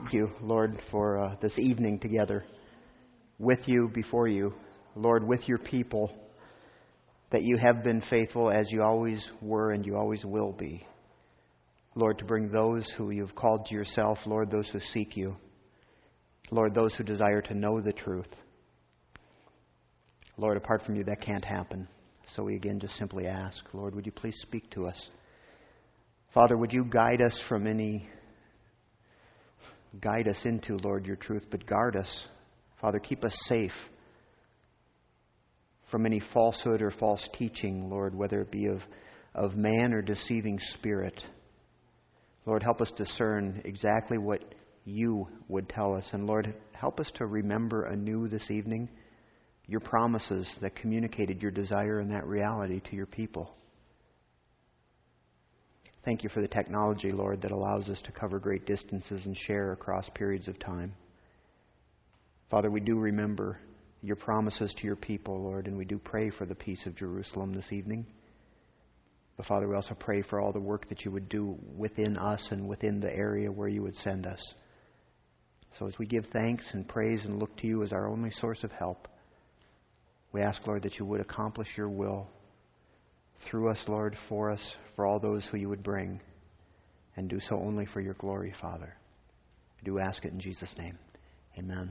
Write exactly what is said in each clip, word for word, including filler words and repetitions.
thank you, Lord, for uh, this evening together with you, before you, Lord, with your people, that you have been faithful as you always were and you always will be. Lord, to bring those who you've called to yourself, Lord, those who seek you, Lord, those who desire to know the truth. Lord, apart from you, that can't happen. So we again just simply ask, Lord, would you please speak to us? Father, would you guide us from any, guide us into, Lord, your truth, but guard us. Father, keep us safe from any falsehood or false teaching, Lord, whether it be of, of man or deceiving spirit. Lord, help us discern exactly what you would tell us. And Lord, help us to remember anew this evening your promises that communicated your desire and that reality to your people. Thank you for the technology, Lord, that allows us to cover great distances and share across periods of time. Father, we do remember your promises to your people, Lord, and we do pray for the peace of Jerusalem this evening. But Father, we also pray for all the work that you would do within us and within the area where you would send us. So as we give thanks and praise and look to you as our only source of help, we ask, Lord, that you would accomplish your will through us, Lord, for us, for all those who you would bring, and do so only for your glory, Father. I do ask it in Jesus' name. Amen.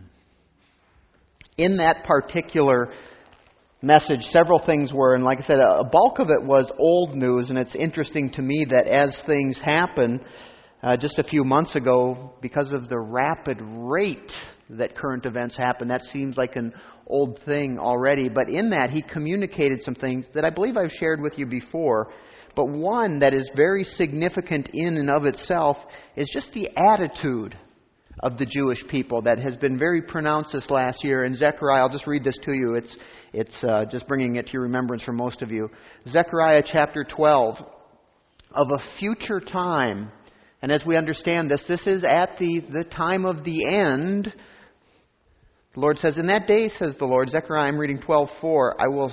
In that particular message, several things were, and like I said, a bulk of it was old news, and it's interesting to me that as things happen, uh, just a few months ago, because of the rapid rate that current events happen, that seems like an old thing already. But in that, he communicated some things that I believe I've shared with you before. But one that is very significant in and of itself is just the attitude of the Jewish people that has been very pronounced this last year. In Zechariah, I'll just read this to you. It's it's uh, just bringing it to your remembrance for most of you. Zechariah chapter twelve, of a future time. And as we understand this, this is at the, the time of the end. The Lord says, in that day, says the Lord, Zechariah, I'm reading twelve four, I will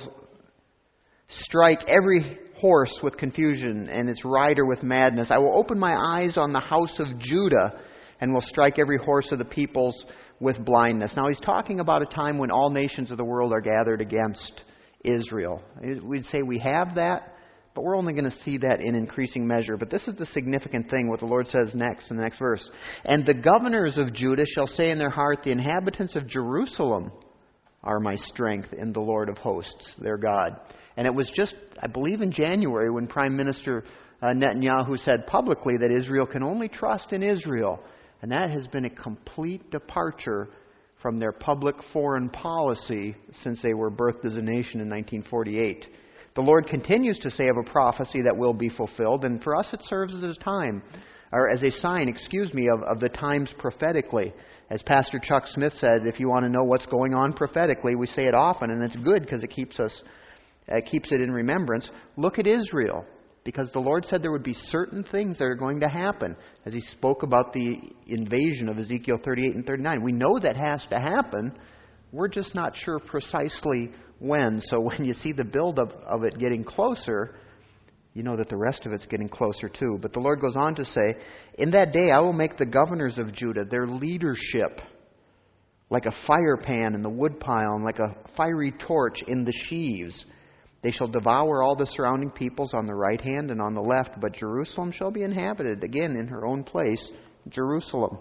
strike every horse with confusion and its rider with madness. I will open my eyes on the house of Judah and will strike every horse of the peoples with blindness. Now he's talking about a time when all nations of the world are gathered against Israel. We'd say we have that, but we're only going to see that in increasing measure. But this is the significant thing, what the Lord says next in the next verse. And the governors of Judah shall say in their heart, the inhabitants of Jerusalem are my strength in the Lord of hosts, their God. And it was just, I believe in January, when Prime Minister uh, Netanyahu said publicly that Israel can only trust in Israel. And that has been a complete departure from their public foreign policy since they were birthed as a nation in nineteen forty-eight. The Lord continues to say of a prophecy that will be fulfilled, and for us it serves as a time, or as a sign, excuse me, of, of the times prophetically. As Pastor Chuck Smith said, if you want to know what's going on prophetically, we say it often, and it's good because it keeps us, it keeps it in remembrance. Look at Israel, because the Lord said there would be certain things that are going to happen, as He spoke about the invasion of Ezekiel thirty-eight and thirty-nine. We know that has to happen. We're just not sure precisely when. So when you see the build of, of it getting closer, you know that the rest of it's getting closer too. But the Lord goes on to say, in that day I will make the governors of Judah, their leadership, like a fire pan in the woodpile, and like a fiery torch in the sheaves. They shall devour all the surrounding peoples on the right hand and on the left, but Jerusalem shall be inhabited, again in her own place, Jerusalem.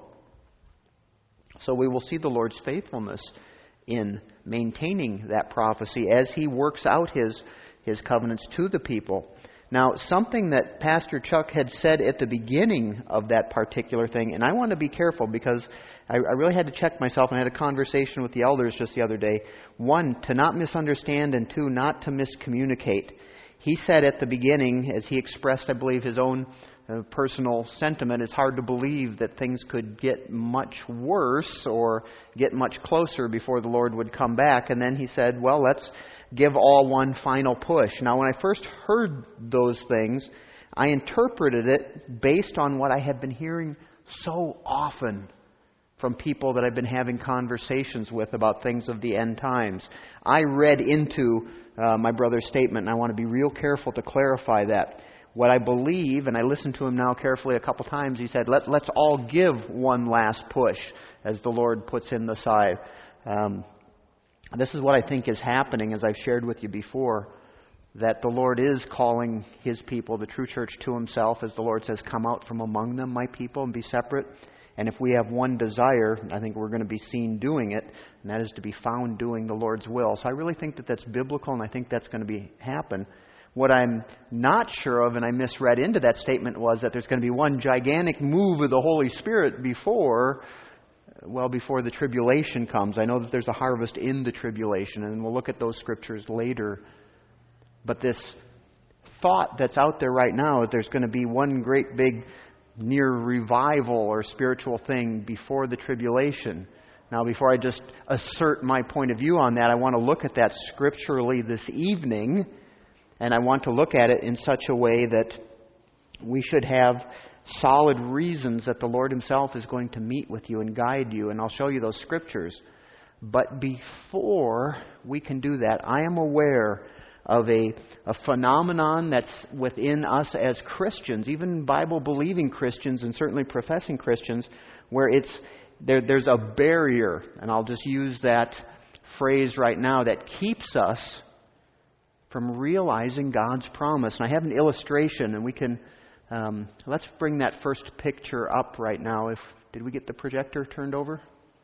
So we will see the Lord's faithfulness in maintaining that prophecy as He works out His, His covenants to the people. Now, something that Pastor Chuck had said at the beginning of that particular thing, and I want to be careful because I, I really had to check myself, and I had a conversation with the elders just the other day. One, to not misunderstand, and two, not to miscommunicate. He said at the beginning, as he expressed, I believe, his own uh, personal sentiment, it's hard to believe that things could get much worse or get much closer before the Lord would come back. And then he said, well, let's give all one final push. Now, when I first heard those things, I interpreted it based on what I had been hearing so often from people that I've been having conversations with about things of the end times. I read into uh, my brother's statement, and I want to be real careful to clarify that. what I believe, and I listened to him now carefully a couple times, he said, Let, let's all give one last push as the Lord puts in the scythe. Um, this is what I think is happening, as I've shared with you before, that the Lord is calling His people, the true church, to Himself, as the Lord says, come out from among them, my people, and be separate. And if we have one desire, I think we're going to be seen doing it, and that is to be found doing the Lord's will. So I really think that that's biblical, and I think that's going to be happen. What I'm not sure of, and I misread into that statement, was that there's going to be one gigantic move of the Holy Spirit before, well, before the tribulation comes. I know that there's a harvest in the tribulation, and we'll look at those scriptures later. But this thought that's out there right now, that there's going to be one great big near revival or spiritual thing before the tribulation. Now, before I just assert my point of view on that, I want to look at that scripturally this evening. And I want to look at it in such a way that we should have solid reasons that the Lord Himself is going to meet with you and guide you. And I'll show you those scriptures. But before we can do that, I am aware of a, a phenomenon that's within us as Christians, even Bible-believing Christians and certainly professing Christians, where it's there, there's a barrier, and I'll just use that phrase right now, that keeps us from realizing God's promise. And I have an illustration, and we can, um, let's bring that first picture up right now. If Did we get the projector turned over?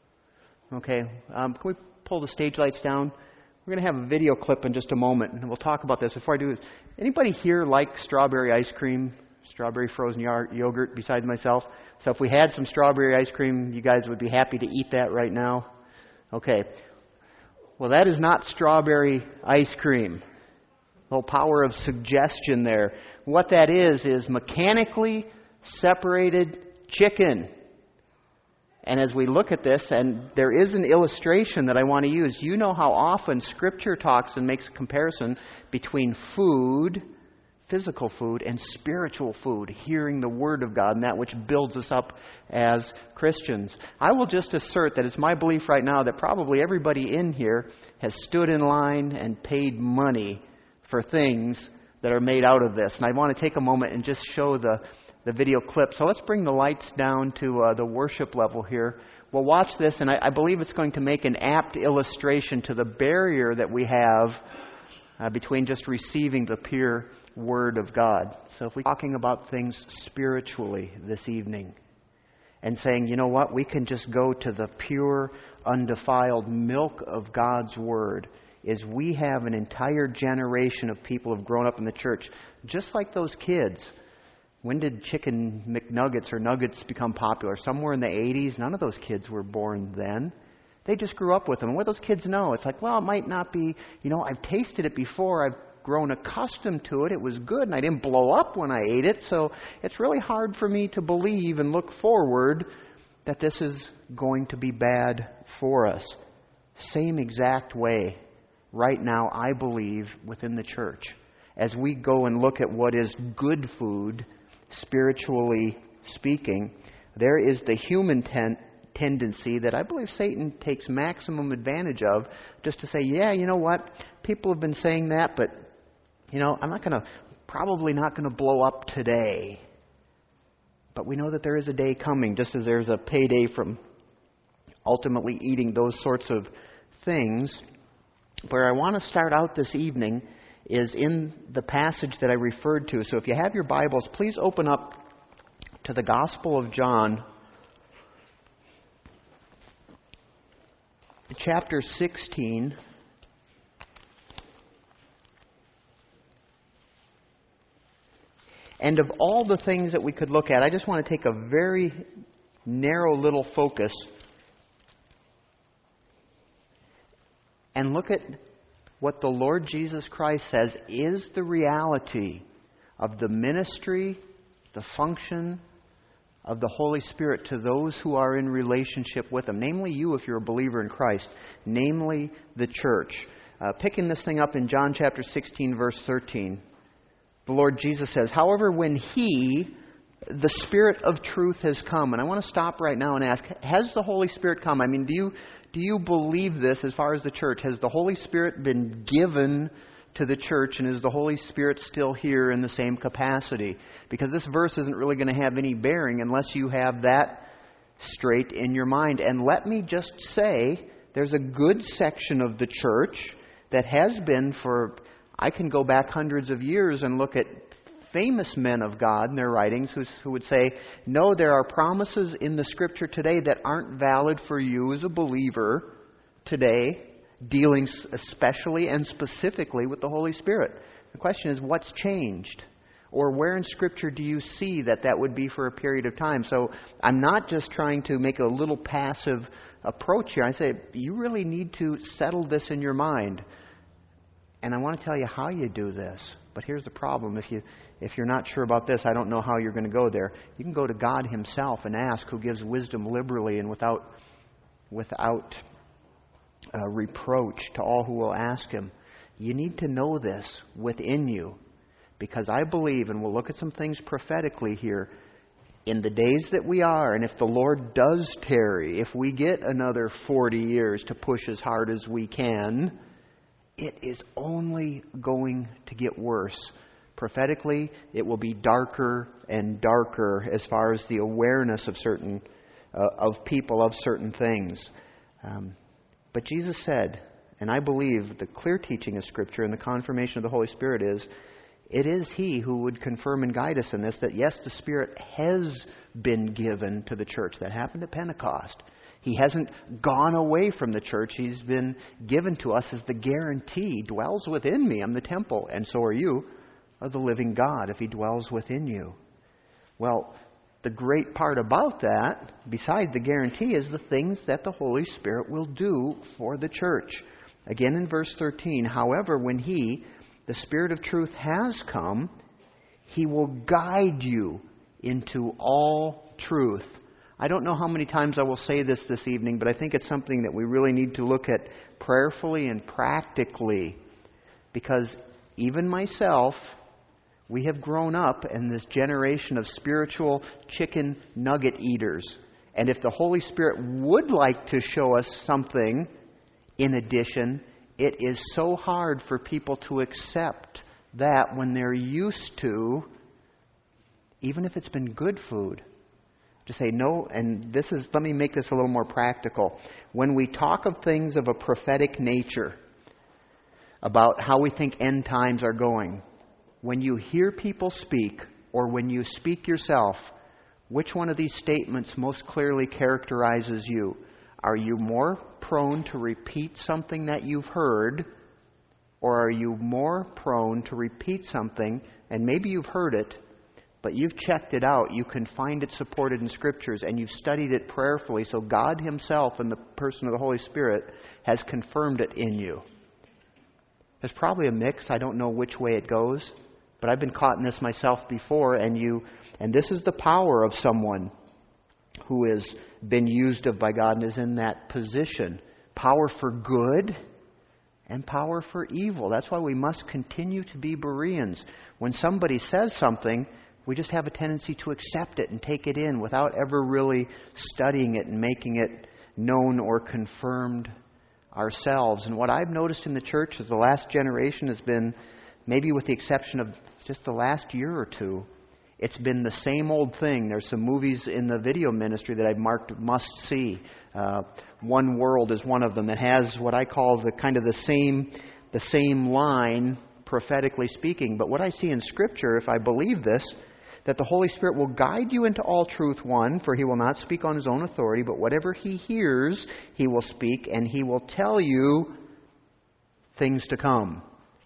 Okay. Um, can we pull the stage lights down? We're going to have a video clip in just a moment, and we'll talk about this. Before I do, anybody here like strawberry ice cream, strawberry frozen yogurt besides myself? So if we had some strawberry ice cream, you guys would be happy to eat that right now? Okay. Well, that is not strawberry ice cream. A little power of suggestion there. What that is, is mechanically separated chicken. And as we look at this, and there is an illustration that I want to use, you know how often Scripture talks and makes a comparison between food, physical food, and spiritual food, hearing the Word of God, and that which builds us up as Christians. I will just assert that it's my belief right now that probably everybody in here has stood in line and paid money for things that are made out of this. And I want to take a moment and just show the the video clip. So let's bring the lights down to uh, the worship level here. We'll watch this, and I, I believe it's going to make an apt illustration to the barrier that we have uh, between just receiving the pure Word of God. So if we're talking about things spiritually this evening, and saying, you know what, we can just go to the pure, undefiled milk of God's Word, is we have an entire generation of people who have grown up in the church, just like those kids. When did chicken McNuggets or nuggets become popular? Somewhere in the eighties. None of those kids were born then. They just grew up with them. And what do those kids know? It's like, well, it might not be, you know, I've tasted it before. I've grown accustomed to it. It was good, and I didn't blow up when I ate it. So it's really hard for me to believe and look forward that this is going to be bad for us. Same exact way, right now, I believe, within the church. As we go and look at what is good food, spiritually speaking, there is the human ten- tendency that I believe Satan takes maximum advantage of, just to say, yeah, you know what, people have been saying that, but, you know, I'm not going to, probably not going to blow up today. But we know that there is a day coming, just as there's a payday from ultimately eating those sorts of things. Where I want to start out this evening is in the passage that I referred to. So if you have your Bibles, please open up to the Gospel of John, chapter sixteen. And of all the things that we could look at, I just want to take a very narrow little focus and look at what the Lord Jesus Christ says is the reality of the ministry, the function of the Holy Spirit to those who are in relationship with Him. Namely you, if you're a believer in Christ. Namely the church. Uh, picking this thing up in John chapter sixteen, verse thirteen. The Lord Jesus says, however, when He, the Spirit of truth, has come. And I want to stop right now and ask, has the Holy Spirit come? I mean, do you... Do you believe this as far as the church? Has the Holy Spirit been given to the church, and is the Holy Spirit still here in the same capacity? Because this verse isn't really going to have any bearing unless you have that straight in your mind. And let me just say, there's a good section of the church that has been for, I can go back hundreds of years and look at famous men of God and their writings who, who would say, no, there are promises in the Scripture today that aren't valid for you as a believer today, dealing especially and specifically with the Holy Spirit. The question is, what's changed? Or where in Scripture do you see that that would be for a period of time? So I'm not just trying to make a little passive approach here. I say, you really need to settle this in your mind. And I want to tell you how you do this. But here's the problem. If, you, if you're not sure about this, I don't know how you're going to go there. You can go to God Himself and ask, who gives wisdom liberally and without, without uh, reproach to all who will ask Him. You need to know this within you. Because I believe, and we'll look at some things prophetically here, in the days that we are, and if the Lord does tarry, if we get another forty years to push as hard as we can, it is only going to get worse. Prophetically, it will be darker and darker as far as the awareness of certain, uh, of people of certain things. Um, but Jesus said, and I believe the clear teaching of Scripture and the confirmation of the Holy Spirit is, it is He who would confirm and guide us in this, that yes, the Spirit has been given to the church. That happened at Pentecost. He hasn't gone away from the church. He's been given to us as the guarantee. Dwells within me. I'm the temple, and so are you, of the living God, if He dwells within you. Well, the great part about that, beside the guarantee, is the things that the Holy Spirit will do for the church. Again in verse thirteen, however, when He, the Spirit of truth, has come, He will guide you into all truth. I don't know how many times I will say this this evening, but I think it's something that we really need to look at prayerfully and practically. Because even myself, we have grown up in this generation of spiritual chicken nugget eaters. And if the Holy Spirit would like to show us something in addition, it is so hard for people to accept that when they're used to, even if it's been good food. To say no, and this is, let me make this a little more practical. When we talk of things of a prophetic nature, about how we think end times are going, when you hear people speak, or when you speak yourself, which one of these statements most clearly characterizes you? Are you more prone to repeat something that you've heard, or are you more prone to repeat something, and maybe you've heard it, but you've checked it out, you can find it supported in Scriptures, and you've studied it prayerfully, so God Himself in the person of the Holy Spirit has confirmed it in you. There's probably a mix. I don't know which way it goes, but I've been caught in this myself before, and you, and this is the power of someone who has been used of by God and is in that position. Power for good and power for evil. That's why we must continue to be Bereans. When somebody says something, we just have a tendency to accept it and take it in without ever really studying it and making it known or confirmed ourselves. And what I've noticed in the church is the last generation has been, maybe with the exception of just the last year or two, it's been the same old thing. There's some movies in the video ministry that I've marked must see. Uh, One World is one of them. It has what I call the kind of the same, the same line, prophetically speaking. But what I see in Scripture, if I believe this, that the Holy Spirit will guide you into all truth, one, for He will not speak on His own authority, but whatever He hears, He will speak, and He will tell you things to come.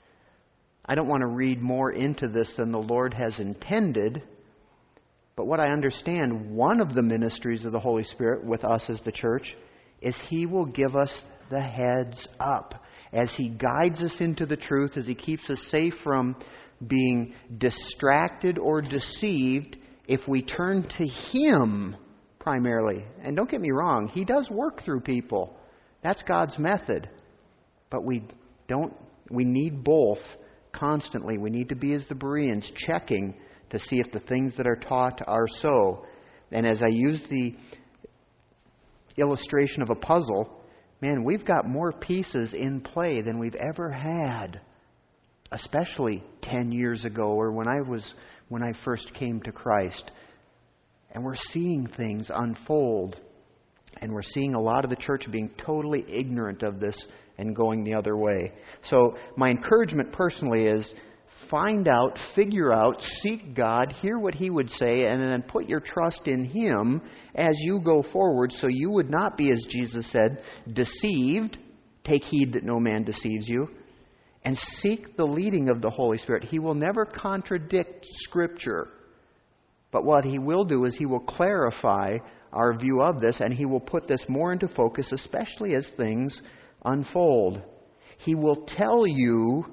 I don't want to read more into this than the Lord has intended, but what I understand, one of the ministries of the Holy Spirit with us as the church is He will give us the heads up. As He guides us into the truth, as He keeps us safe from being distracted or deceived, if we turn to Him primarily. And don't get me wrong, He does work through people. That's God's method. But we don't, we need both constantly. We need to be as the Bereans, checking to see if the things that are taught are so. And as I use the illustration of a puzzle, man, we've got more pieces in play than we've ever had. especially ten years ago or when I was when I first came to Christ. And we're seeing things unfold. And we're seeing a lot of the church being totally ignorant of this and going the other way. So my encouragement personally is find out, figure out, seek God, hear what He would say, and then put your trust in Him as you go forward so you would not be, as Jesus said, deceived. Take heed that no man deceives you. And seek the leading of the Holy Spirit. He will never contradict Scripture. But what He will do is He will clarify our view of this, and He will put this more into focus, especially as things unfold. He will tell you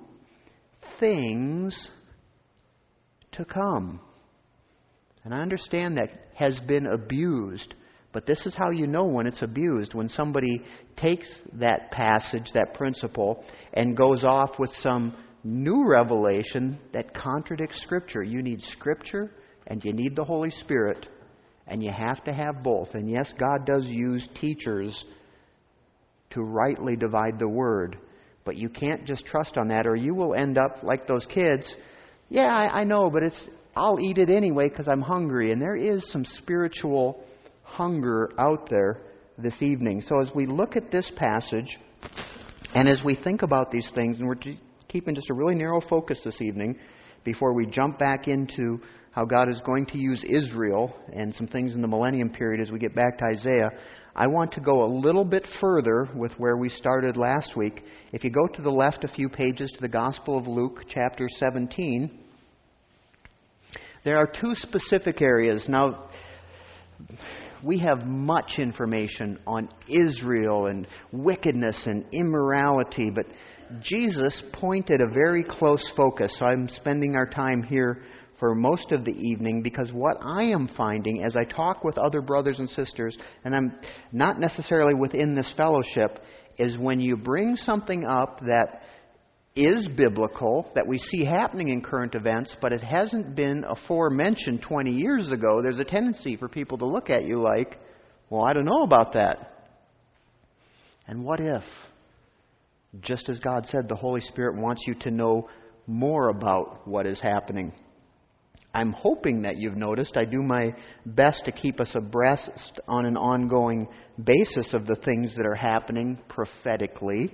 things to come. And I understand that has been abused, but this is how you know when it's abused. When somebody takes that passage, that principle, and goes off with some new revelation that contradicts Scripture. You need Scripture and you need the Holy Spirit, and you have to have both. And yes, God does use teachers to rightly divide the Word, but you can't just trust on that, or you will end up like those kids. Yeah, I, I know, but it's I'll eat it anyway because I'm hungry. And there is some spiritual hunger out there this evening. So as we look at this passage, and as we think about these things, and we're keeping just a really narrow focus this evening before we jump back into how God is going to use Israel and some things in the millennium period as we get back to Isaiah, I want to go a little bit further with where we started last week. If you go to the left a few pages to the Gospel of Luke, chapter seventeen, there are two specific areas. Now, we have much information on Israel and wickedness and immorality, but Jesus pointed a very close focus. So I'm spending our time here for most of the evening, because what I am finding as I talk with other brothers and sisters, and I'm not necessarily within this fellowship, is when you bring something up that is biblical, that we see happening in current events, but it hasn't been aforementioned twenty years ago, there's a tendency for people to look at you like, well, I don't know about that. And what if, just as God said, the Holy Spirit wants you to know more about what is happening? I'm hoping that you've noticed I do my best to keep us abreast on an ongoing basis of the things that are happening prophetically.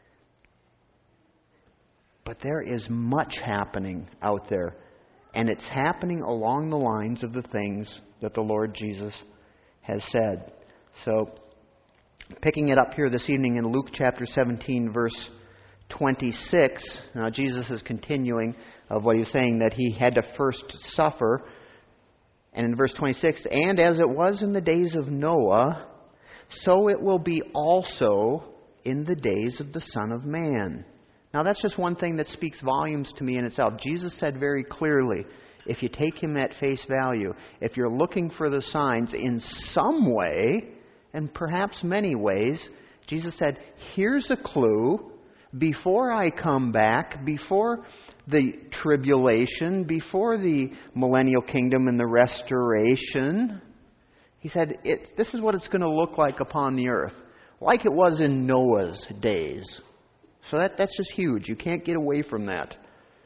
But there is much happening out there, and it's happening along the lines of the things that the Lord Jesus has said. So, picking it up here this evening in Luke chapter seventeen, verse twenty-six, now Jesus is continuing of what he's saying, that he had to first suffer. And in verse twenty-six, and as it was in the days of Noah, so it will be also in the days of the Son of Man. Now that's just one thing that speaks volumes to me in itself. Jesus said very clearly, if you take Him at face value, if you're looking for the signs in some way, and perhaps many ways, Jesus said, here's a clue. Before I come back, before the tribulation, before the millennial kingdom and the restoration, He said, it, this is what it's going to look like upon the earth, like it was in Noah's days. So that, that's just huge. You can't get away from that.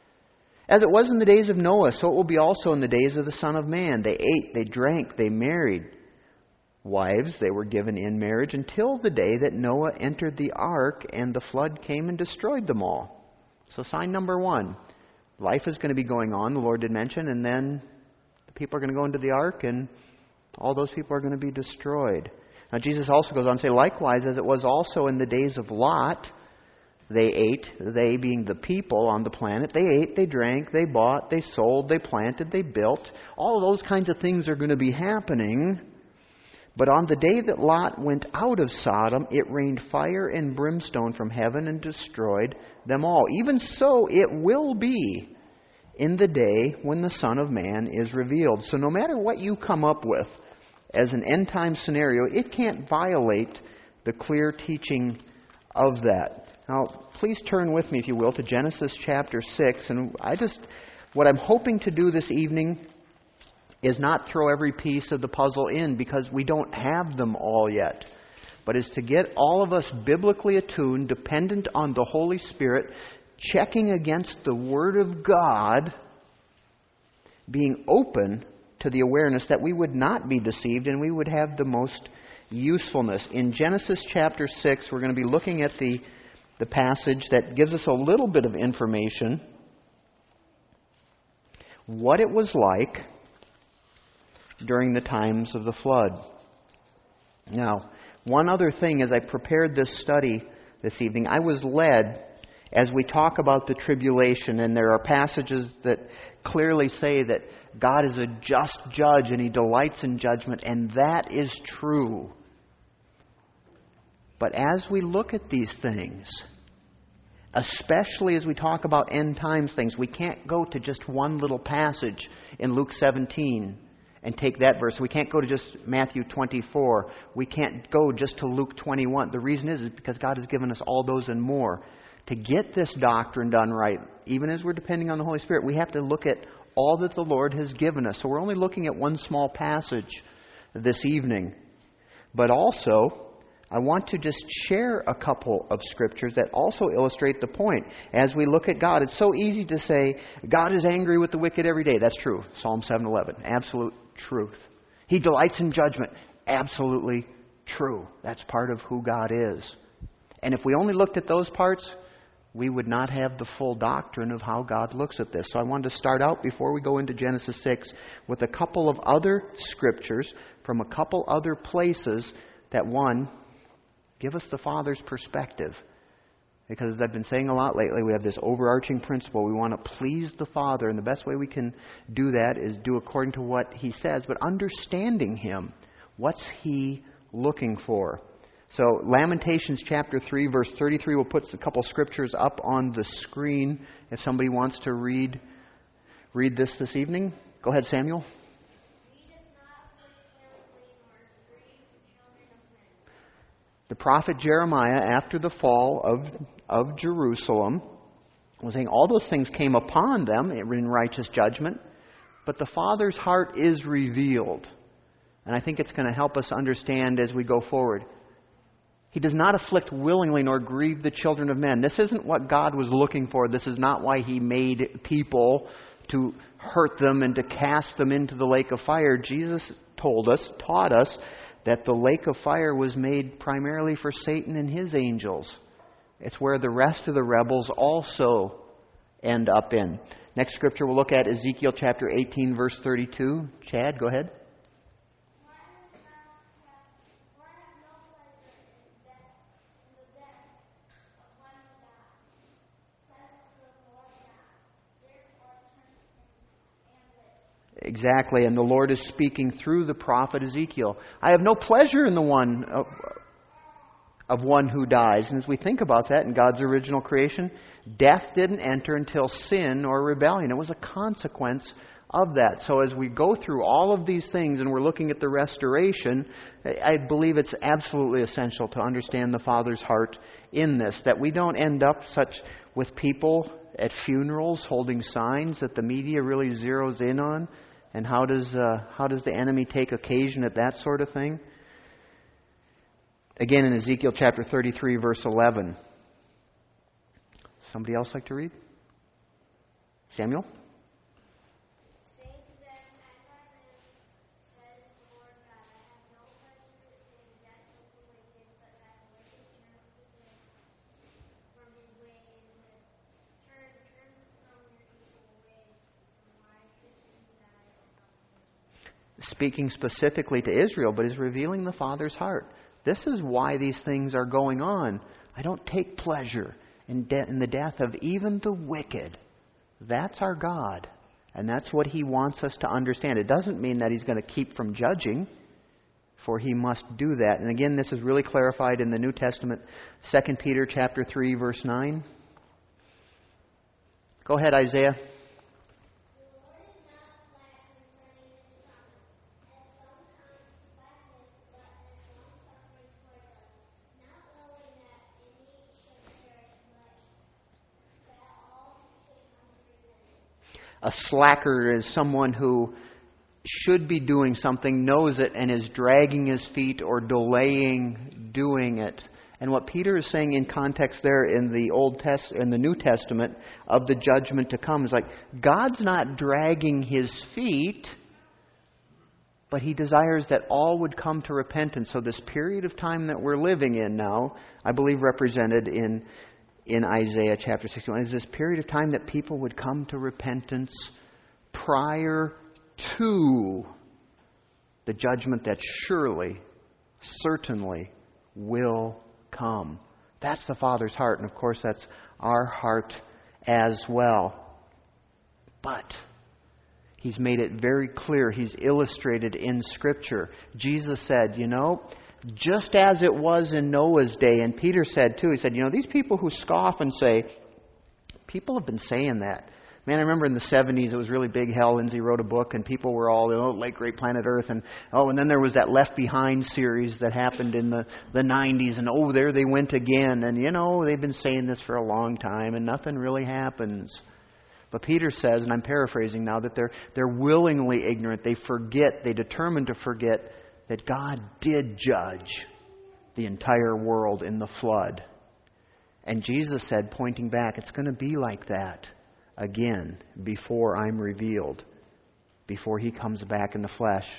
As it was in the days of Noah, so it will be also in the days of the Son of Man. They ate, they drank, they married. Wives they were given in marriage until the day that Noah entered the ark and the flood came and destroyed them all. So sign number one. Life is going to be going on, the Lord did mention, and then the people are going to go into the ark and all those people are going to be destroyed. Now Jesus also goes on to say, likewise, as it was also in the days of Lot, they ate, they being the people on the planet, they ate, they drank, they bought, they sold, they planted, they built. All of those kinds of things are going to be happening. But on the day that Lot went out of Sodom, it rained fire and brimstone from heaven and destroyed them all. Even so it will be in the day when the Son of Man is revealed. So no matter what you come up with as an end-time scenario, it can't violate the clear teaching of that. Now, please turn with me, if you will, to Genesis chapter six. And I just, what I'm hoping to do this evening is not throw every piece of the puzzle in, because we don't have them all yet, but is to get all of us biblically attuned, dependent on the Holy Spirit, checking against the Word of God, being open to the awareness that we would not be deceived and we would have the most usefulness. In Genesis chapter six, we're going to be looking at the, the passage that gives us a little bit of information. What it was like during the times of the flood. Now, one other thing, as I prepared this study this evening, I was led, as we talk about the tribulation, and there are passages that clearly say that God is a just judge and He delights in judgment, and that is true. But as we look at these things, especially as we talk about end times things, we can't go to just one little passage in Luke seventeen and take that verse. We can't go to just Matthew twenty-four. We can't go just to Luke twenty-one. The reason is, is because God has given us all those and more. To get this doctrine done right, even as we're depending on the Holy Spirit, we have to look at all that the Lord has given us. So we're only looking at one small passage this evening. But also, I want to just share a couple of scriptures that also illustrate the point. As we look at God, it's so easy to say, God is angry with the wicked every day. That's true. Psalm seven eleven. Absolute truth. He delights in judgment. Absolutely true. That's part of who God is. And if we only looked at those parts, we would not have the full doctrine of how God looks at this. So I wanted to start out, before we go into Genesis six, with a couple of other scriptures from a couple other places that, one, give us the Father's perspective. Because as I've been saying a lot lately, we have this overarching principle. We want to please the Father, and the best way we can do that is do according to what He says, but understanding Him. What's He looking for? So Lamentations chapter three, verse thirty-three, we'll put a couple scriptures up on the screen if somebody wants to read read this this evening. Go ahead, Samuel. The prophet Jeremiah, after the fall of, of Jerusalem, was saying all those things came upon them in righteous judgment, but the Father's heart is revealed. And I think it's going to help us understand as we go forward. He does not afflict willingly nor grieve the children of men. This isn't what God was looking for. This is not why He made people, to hurt them and to cast them into the lake of fire. Jesus told us, taught us, that the lake of fire was made primarily for Satan and his angels. It's where the rest of the rebels also end up in. Next scripture we'll look at Ezekiel chapter eighteen, verse thirty-two. Chad, go ahead. Exactly, and the Lord is speaking through the prophet Ezekiel. I have no pleasure in the one of, of one who dies. And as we think about that in God's original creation, death didn't enter until sin or rebellion. It was a consequence of that. So as we go through all of these things and we're looking at the restoration, I believe it's absolutely essential to understand the Father's heart in this, that we don't end up such with people at funerals holding signs that the media really zeroes in on. And how does uh, how does the enemy take occasion at that sort of thing? Again, in Ezekiel chapter thirty-three, verse eleven. Somebody else like to read? Samuel? Speaking specifically to Israel, but is revealing the Father's heart. This is why these things are going on. I don't take pleasure in, de- in the death of even the wicked. That's our God. And that's what He wants us to understand. It doesn't mean that He's going to keep from judging, for He must do that. And again, this is really clarified in the New Testament, Second Peter chapter three, verse nine. Go ahead, Isaiah. A slacker is someone who should be doing something, knows it, and is dragging his feet or delaying doing it. And what Peter is saying in context there in the Old Test in the New Testament of the judgment to come is like, God's not dragging His feet, but He desires that all would come to repentance. So this period of time that we're living in now, I believe represented in in Isaiah chapter sixty-one, is this period of time that people would come to repentance prior to the judgment that surely, certainly will come. That's the Father's heart, and of course that's our heart as well. But He's made it very clear. He's illustrated in Scripture. Jesus said, you know, just as it was in Noah's day, and Peter said too, he said, you know, these people who scoff and say, people have been saying that. Man, I remember in the seventies, it was really big. Hal Lindsey wrote a book, and people were all, you know, like Great Planet Earth. And oh, and then there was that Left Behind series that happened in the, the nineties. And oh, there they went again. And, you know, they've been saying this for a long time, and nothing really happens. But Peter says, and I'm paraphrasing now, that they're they're willingly ignorant. They forget, they determine to forget that God did judge the entire world in the flood. And Jesus said, pointing back, it's going to be like that again before I'm revealed, before He comes back in the flesh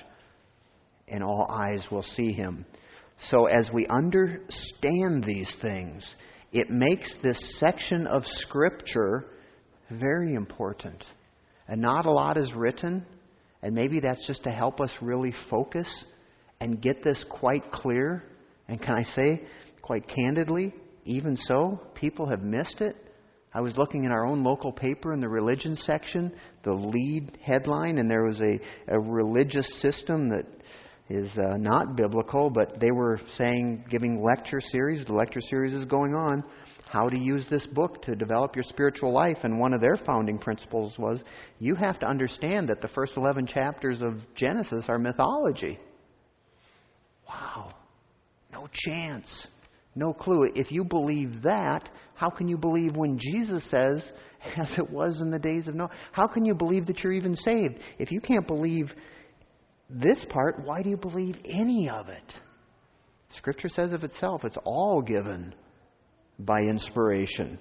and all eyes will see Him. So as we understand these things, it makes this section of Scripture very important. And not a lot is written, and maybe that's just to help us really focus and get this quite clear. And can I say, quite candidly, even so, people have missed it. I was looking in our own local paper in the religion section, the lead headline, and there was a, a religious system that is uh, not biblical, but they were saying, giving lecture series, the lecture series is going on, how to use this book to develop your spiritual life. And one of their founding principles was, you have to understand that the first eleven chapters of Genesis are mythology. Wow. No chance. No clue. If you believe that, how can you believe when Jesus says, as it was in the days of Noah? How can you believe that you're even saved? If you can't believe this part, why do you believe any of it? Scripture says of itself, it's all given by inspiration.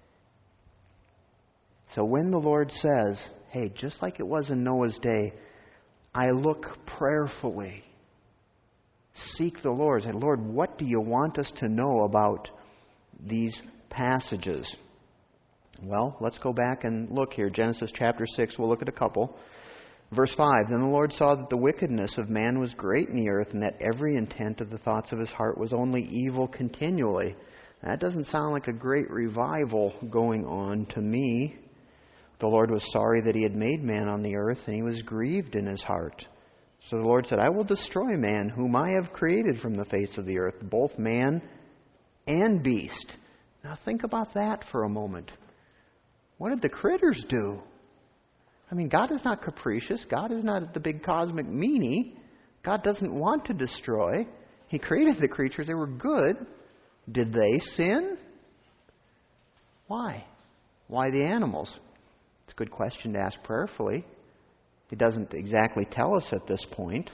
So when the Lord says, hey, just like it was in Noah's day, I look prayerfully, seek the Lord. Say, Lord, what do you want us to know about these passages? Well, let's go back and look here. Genesis chapter six, we'll look at a couple. Verse five, then the Lord saw that the wickedness of man was great in the earth, and that every intent of the thoughts of his heart was only evil continually. That doesn't sound like a great revival going on to me. The Lord was sorry that He had made man on the earth, and He was grieved in His heart. So the Lord said, I will destroy man, whom I have created from the face of the earth, both man and beast. Now think about that for a moment. What did the critters do? I mean, God is not capricious. God is not the big cosmic meanie. God doesn't want to destroy. He created the creatures. They were good. Did they sin? Why? Why the animals? It's a good question to ask prayerfully. It doesn't exactly tell us at this point.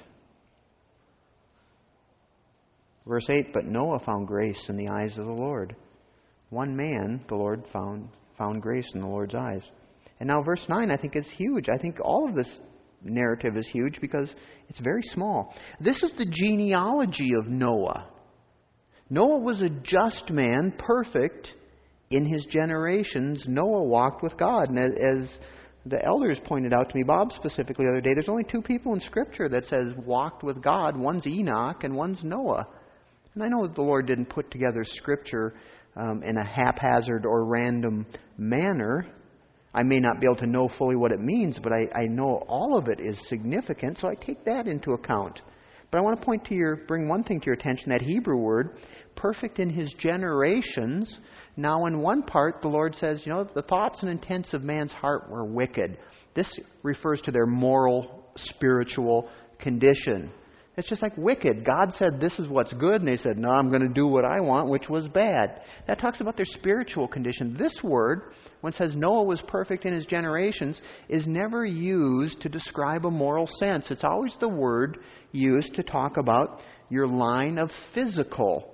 Verse eight, but Noah found grace in the eyes of the Lord. One man, the Lord found found grace in the Lord's eyes. And now verse nine, I think, is huge. I think all of this narrative is huge because it's very small. This is the genealogy of Noah. Noah was a just man, perfect in his generations. Noah walked with God. And as the elders pointed out to me, Bob specifically the other day, there's only two people in Scripture that says walked with God. One's Enoch and one's Noah. And I know that the Lord didn't put together Scripture um, in a haphazard or random manner. I may not be able to know fully what it means, but I, I know all of it is significant, so I take that into account. But I want to point to your, bring one thing to your attention, that Hebrew word, perfect in his generations. Now in one part, the Lord says, you know, the thoughts and intents of man's heart were wicked. This refers to their moral, spiritual condition. It's just like wicked. God said this is what's good, and they said, no, I'm going to do what I want, which was bad. That talks about their spiritual condition. This word, when it says Noah was perfect in his generations, is never used to describe a moral sense. It's always the word used to talk about your line of physical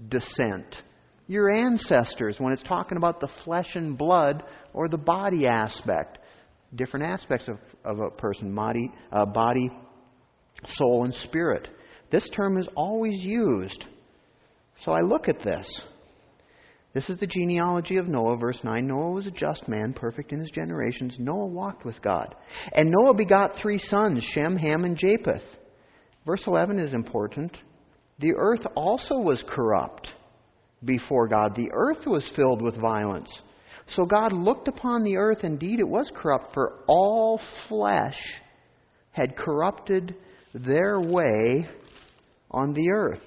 descent. Your ancestors, when it's talking about the flesh and blood or the body aspect. Different aspects of, of a person, body, uh, body, soul, and spirit. This term is always used. So I look at this. This is the genealogy of Noah, verse nine. Noah was a just man, perfect in his generations. Noah walked with God. And Noah begot three sons, Shem, Ham, and Japheth. Verse eleven is important. The earth also was corrupt before God. The earth was filled with violence. So God looked upon the earth. Indeed, it was corrupt, for all flesh had corrupted their way on the earth.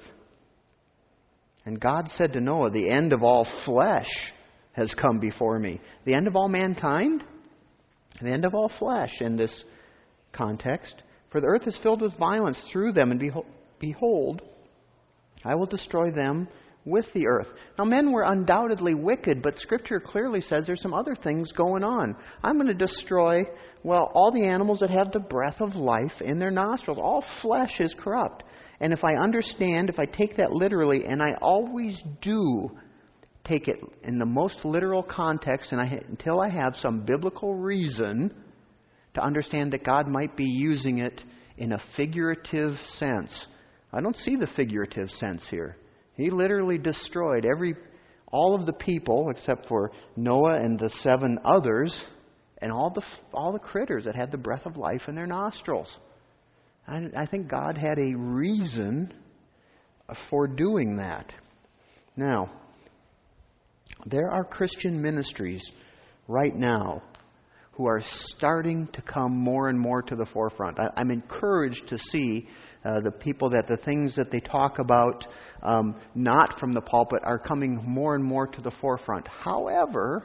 And God said to Noah, the end of all flesh has come before me. The end of all mankind? The end of all flesh in this context. For the earth is filled with violence through them, and behold, I will destroy them with the earth. Now, men were undoubtedly wicked, but Scripture clearly says there's some other things going on. I'm going to destroy, well, all the animals that have the breath of life in their nostrils. All flesh is corrupt. And if I understand, if I take that literally, and I always do take it in the most literal context, and I, until I have some biblical reason to understand that God might be using it in a figurative sense. I don't see the figurative sense here. He literally destroyed every, all of the people except for Noah and the seven others, and all the all the critters that had the breath of life in their nostrils. I, I think God had a reason for doing that. Now, there are Christian ministries right now who are starting to come more and more to the forefront. I, I'm encouraged to see uh, the people that the things that they talk about, um, not from the pulpit, are coming more and more to the forefront. However,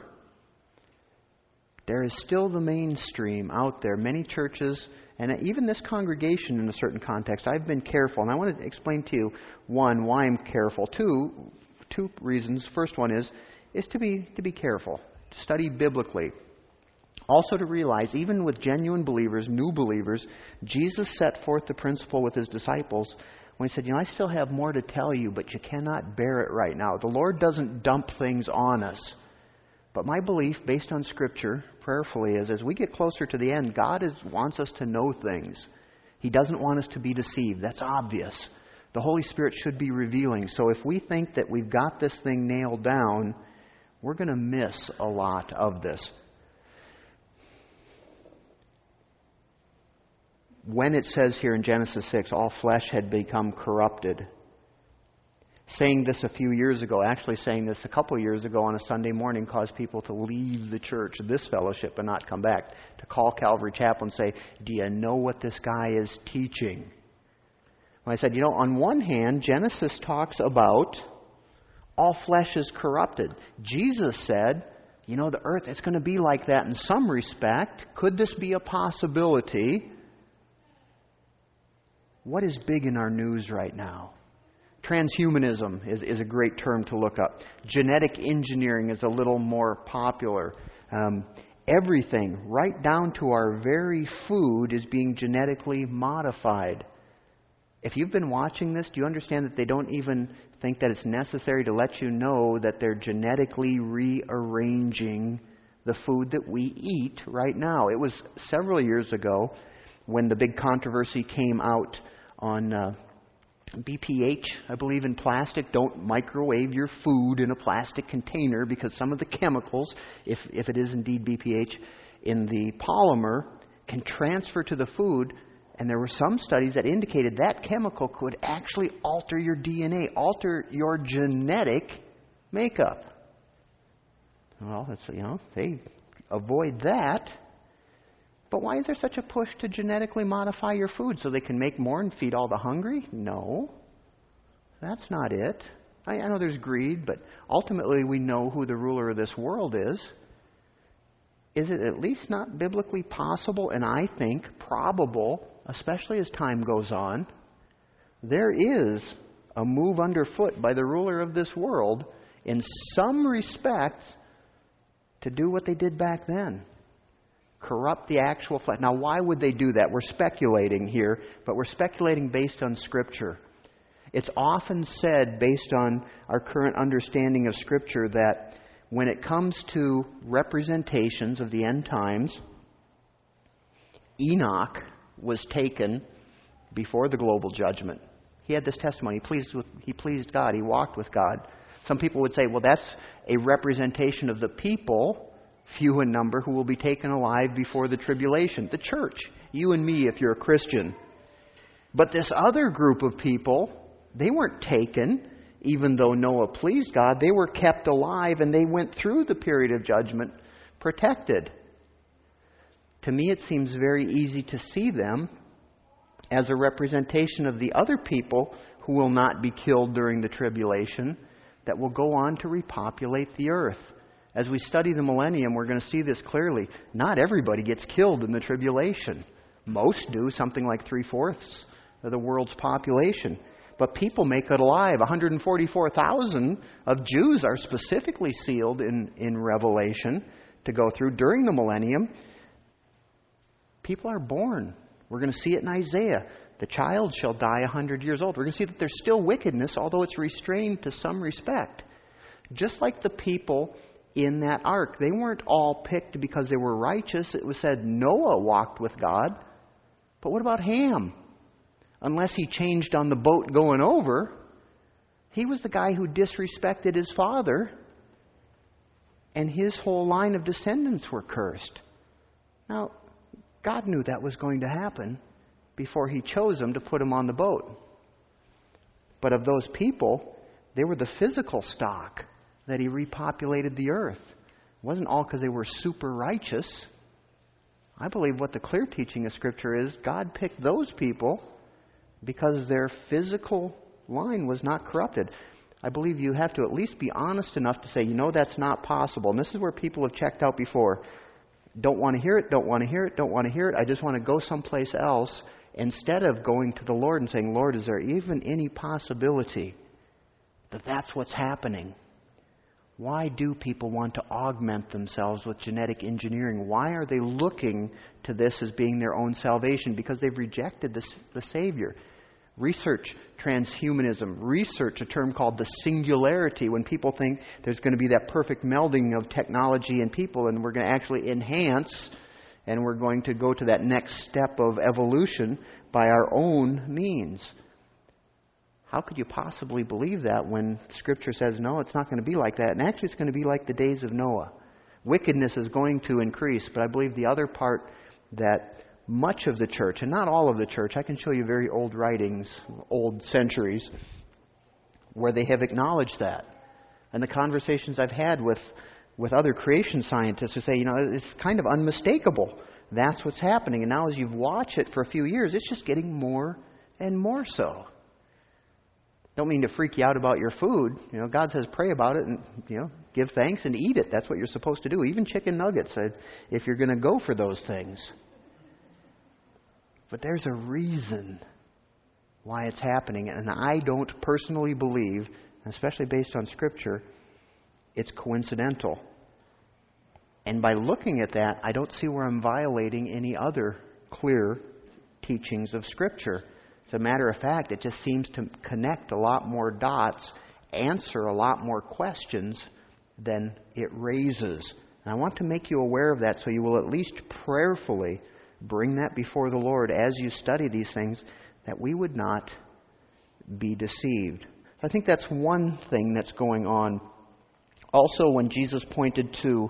there is still the mainstream out there. Many churches, and even this congregation in a certain context, I've been careful. And I want to explain to you, one, why I'm careful. Two, two reasons. First one is, is to be to be careful, to study biblically. Also to realize, even with genuine believers, new believers, Jesus set forth the principle with His disciples when He said, you know, I still have more to tell you, but you cannot bear it right now. The Lord doesn't dump things on us. But my belief, based on Scripture, prayerfully, is as we get closer to the end, God is, wants us to know things. He doesn't want us to be deceived. That's obvious. The Holy Spirit should be revealing. So if we think that we've got this thing nailed down, we're going to miss a lot of this. When it says here in Genesis six, all flesh had become corrupted, saying this a few years ago, actually saying this a couple years ago on a Sunday morning, caused people to leave the church, this fellowship, and not come back. To call Calvary Chapel and say, do you know what this guy is teaching? Well, I said, you know, on one hand, Genesis talks about all flesh is corrupted. Jesus said, you know, the earth, it's going to be like that in some respect. Could this be a possibility? What is big in our news right now? Transhumanism is, is a great term to look up. Genetic engineering is a little more popular. Um, everything, right down to our very food, is being genetically modified. If you've been watching this, do you understand that they don't even think that it's necessary to let you know that they're genetically rearranging the food that we eat right now? It was several years ago when the big controversy came out on uh, B P H, I believe, in plastic. Don't microwave your food in a plastic container because some of the chemicals, if, if it is indeed B P H, in the polymer can transfer to the food. And there were some studies that indicated that chemical could actually alter your D N A, alter your genetic makeup. Well, that's, you know, they avoid that. But why is there such a push to genetically modify your food so they can make more and feed all the hungry? No, that's not it. I, I know there's greed, but ultimately we know who the ruler of this world is. Is it at least not biblically possible, and I think probable, especially as time goes on, there is a move underfoot by the ruler of this world in some respects to do what they did back then. Corrupt the actual flesh. Now, why would they do that? We're speculating here, but we're speculating based on Scripture. It's often said, based on our current understanding of Scripture, that when it comes to representations of the end times, Enoch was taken before the global judgment. He had this testimony. He pleased with, he pleased God. He walked with God. Some people would say, well, that's a representation of the people, few in number, who will be taken alive before the tribulation. The church. You and me, if you're a Christian. But this other group of people, they weren't taken, even though Noah pleased God. They were kept alive, and they went through the period of judgment protected. To me, it seems very easy to see them as a representation of the other people who will not be killed during the tribulation, that will go on to repopulate the earth. As we study the millennium, we're going to see this clearly. Not everybody gets killed in the tribulation. Most do, something like three-fourths of the world's population. But people make it alive. one hundred forty-four thousand of Jews are specifically sealed in, in Revelation to go through during the millennium. People are born. We're going to see it in Isaiah. The child shall die a hundred years old. We're going to see that there's still wickedness, although it's restrained to some respect. Just like the people in that ark. They weren't all picked because they were righteous. It was said Noah walked with God. But what about Ham? Unless he changed on the boat going over, he was the guy who disrespected his father, and his whole line of descendants were cursed. Now, God knew that was going to happen before He chose them to put them on the boat. But of those people, they were the physical stock that He repopulated the earth. It wasn't all because they were super righteous. I believe what the clear teaching of Scripture is, God picked those people because their physical line was not corrupted. I believe you have to at least be honest enough to say, you know, that's not possible. And this is where people have checked out before. Don't want to hear it, don't want to hear it, don't want to hear it. I just want to go someplace else, instead of going to the Lord and saying, Lord, is there even any possibility that that's what's happening? Why do people want to augment themselves with genetic engineering? Why are they looking to this as being their own salvation? Because they've rejected the, the Savior. Research transhumanism. Research a term called the singularity, when people think there's going to be that perfect melding of technology and people, and we're going to actually enhance, and we're going to go to that next step of evolution by our own means. How could you possibly believe that when Scripture says, no, it's not going to be like that? And actually it's going to be like the days of Noah. Wickedness is going to increase, but I believe the other part that much of the church, and not all of the church, I can show you very old writings, old centuries, where they have acknowledged that. And the conversations I've had with, with other creation scientists who say, you know, it's kind of unmistakable. That's what's happening. And now as you've watched it for a few years, it's just getting more and more so. Don't mean to freak you out about your food. You know, God says pray about it and, you know, give thanks and eat it. That's what you're supposed to do. Even chicken nuggets, if you're going to go for those things. But there's a reason why it's happening. And I don't personally believe, especially based on Scripture, it's coincidental. And by looking at that, I don't see where I'm violating any other clear teachings of Scripture. As a matter of fact, it just seems to connect a lot more dots, answer a lot more questions than it raises. And I want to make you aware of that so you will at least prayerfully bring that before the Lord as you study these things, that we would not be deceived. I think that's one thing that's going on. Also, when Jesus pointed to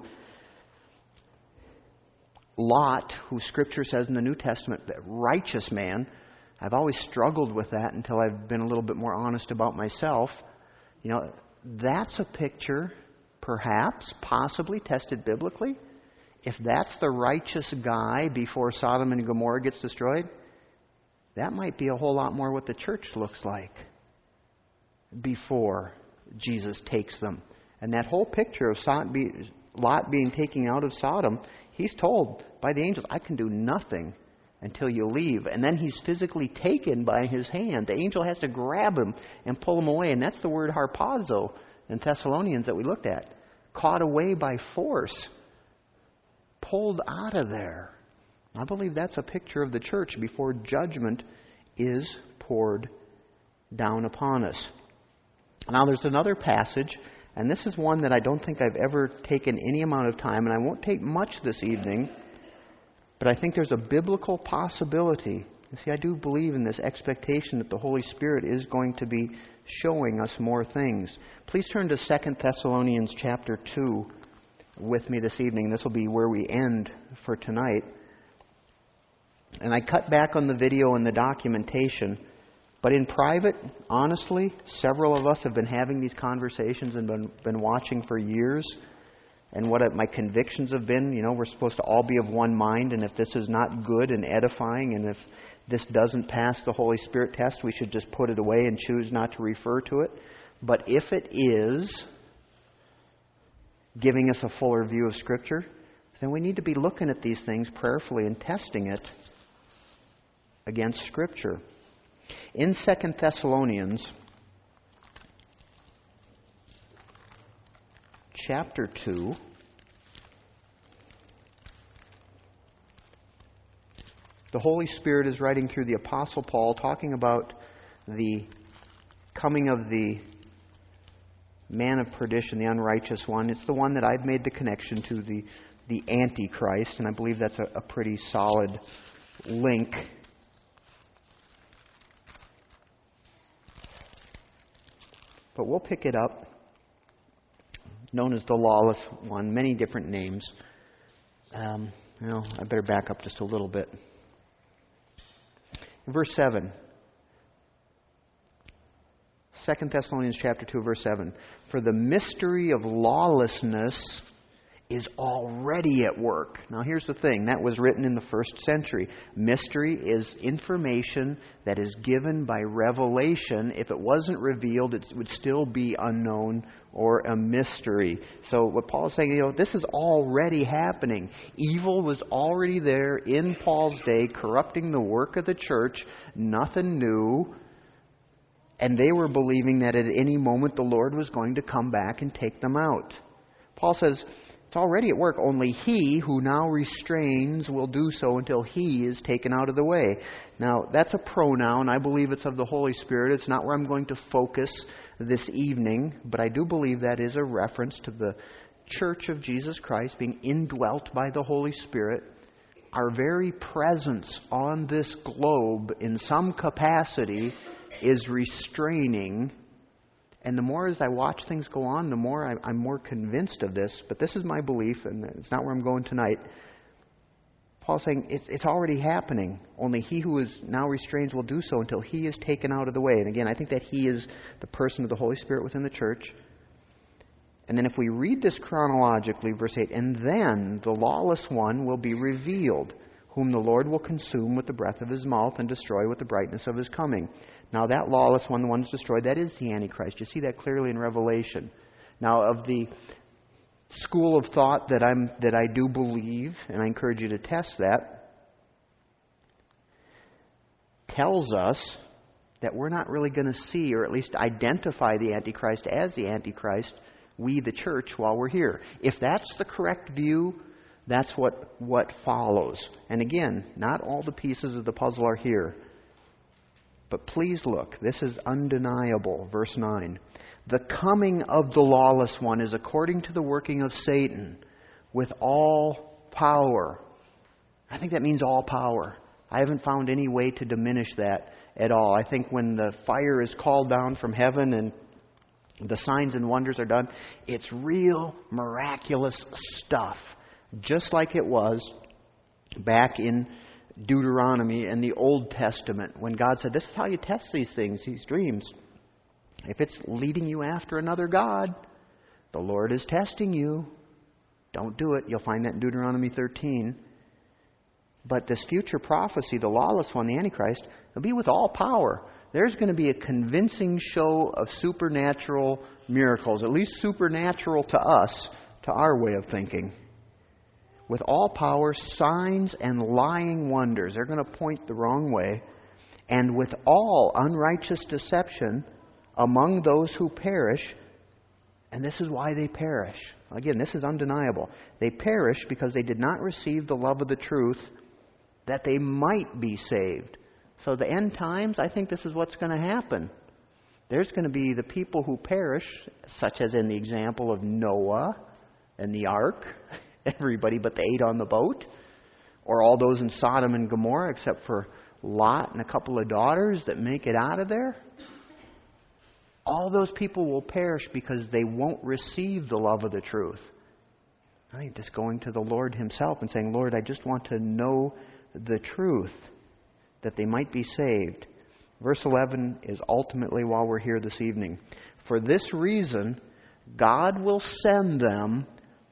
Lot, who Scripture says in the New Testament, that righteous man, I've always struggled with that until I've been a little bit more honest about myself. You know, that's a picture, perhaps, possibly tested biblically. If that's the righteous guy before Sodom and Gomorrah gets destroyed, that might be a whole lot more what the church looks like before Jesus takes them. And that whole picture of Lot being taken out of Sodom, he's told by the angels, I can do nothing until you leave. And then he's physically taken by his hand. The angel has to grab him and pull him away. And that's the word harpazo in Thessalonians that we looked at. Caught away by force. Pulled out of there. I believe that's a picture of the church before judgment is poured down upon us. Now there's another passage, and this is one that I don't think I've ever taken any amount of time, and I won't take much this evening, but I think there's a biblical possibility. You see, I do believe in this expectation that the Holy Spirit is going to be showing us more things. Please turn to Second Thessalonians chapter two with me this evening. This will be where we end for tonight. And I cut back on the video and the documentation, but in private, honestly, several of us have been having these conversations and been, been watching for years. And what my convictions have been, you know, we're supposed to all be of one mind, and if this is not good and edifying, and if this doesn't pass the Holy Spirit test, we should just put it away and choose not to refer to it. But if it is giving us a fuller view of Scripture, then we need to be looking at these things prayerfully and testing it against Scripture. In Second Thessalonians chapter two, the Holy Spirit is writing through the Apostle Paul, talking about the coming of the man of perdition, the unrighteous one. It's the one that I've made the connection to, the, the Antichrist, and I believe that's a, a pretty solid link. But we'll pick it up, known as the lawless one, many different names. Um, well, I better back up just a little bit. Verse seven. Second Thessalonians chapter two, verse seven. For the mystery of lawlessness is already at work. Now here's the thing. That was written in the first century. Mystery is information that is given by revelation. If it wasn't revealed, it would still be unknown or a mystery. So what Paul is saying, you know, this is already happening. Evil was already there in Paul's day, corrupting the work of the church. Nothing new. And they were believing that at any moment the Lord was going to come back and take them out. Paul says, it's already at work. Only he who now restrains will do so until he is taken out of the way. Now, that's a pronoun. I believe it's of the Holy Spirit. It's not where I'm going to focus this evening, but I do believe that is a reference to the Church of Jesus Christ being indwelt by the Holy Spirit. Our very presence on this globe in some capacity is restraining. And the more as I watch things go on, the more I, I'm more convinced of this. But this is my belief, and it's not where I'm going tonight. Paul's saying it's, it's already happening. Only he who is now restrains will do so until he is taken out of the way. And again, I think that he is the person of the Holy Spirit within the church. And then if we read this chronologically, verse eight, and then the lawless one will be revealed, whom the Lord will consume with the breath of his mouth and destroy with the brightness of his coming. Now that lawless one, the one who's destroyed, that is the Antichrist. You see that clearly in Revelation. Now of the school of thought that I'm that I do believe, and I encourage you to test that, tells us that we're not really going to see, or at least identify the Antichrist as the Antichrist, we the church, while we're here. If that's the correct view, that's what, what follows. And again, not all the pieces of the puzzle are here. But please look, this is undeniable. Verse nine. The coming of the lawless one is according to the working of Satan with all power. I think that means all power. I haven't found any way to diminish that at all. I think when the fire is called down from heaven and the signs and wonders are done, it's real miraculous stuff. Just like it was back in Deuteronomy and the Old Testament, when God said, this is how you test these things, these dreams. If it's leading you after another god, the Lord is testing you. Don't do it. You'll find that in Deuteronomy thirteen. But this future prophecy, the lawless one, the Antichrist, will be with all power. There's going to be a convincing show of supernatural miracles, at least supernatural to us, to our way of thinking. With all power, signs, and lying wonders. They're going to point the wrong way. And with all unrighteous deception among those who perish. And this is why they perish. Again, this is undeniable. They perish because they did not receive the love of the truth that they might be saved. So the end times, I think this is what's going to happen. There's going to be the people who perish, such as in the example of Noah and the ark, everybody but the eight on the boat, or all those in Sodom and Gomorrah except for Lot and a couple of daughters that make it out of there. All those people will perish because they won't receive the love of the truth. Right? Just going to the Lord Himself and saying, Lord, I just want to know the truth, that they might be saved. Verse eleven is ultimately why we're here this evening. For this reason, God will send them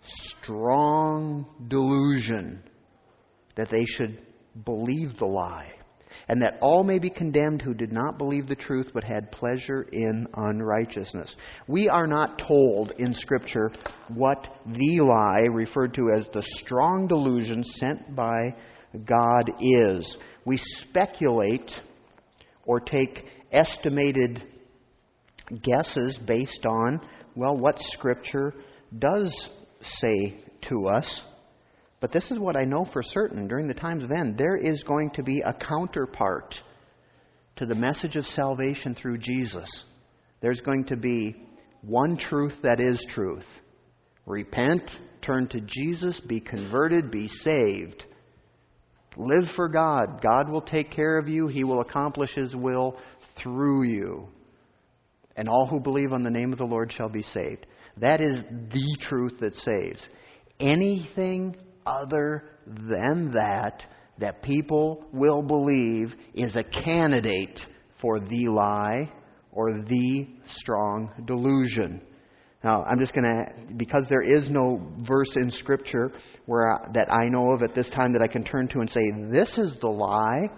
strong delusion, that they should believe the lie, and that all may be condemned who did not believe the truth but had pleasure in unrighteousness. We are not told in Scripture what the lie, referred to as the strong delusion sent by God, is. We speculate or take estimated guesses based on, well, what Scripture does say to us. But this is what I know for certain. During the times of end, there is going to be a counterpart to the message of salvation through Jesus. There's going to be one truth that is truth. Repent, turn to Jesus, be converted, be saved. Live for God. God will take care of you. He will accomplish His will through you. And all who believe on the name of the Lord shall be saved. That is the truth that saves. Anything other than that, that people will believe, is a candidate for the lie or the strong delusion. Now, I'm just going to, because there is no verse in Scripture where I, that I know of at this time that I can turn to and say, this is the lie.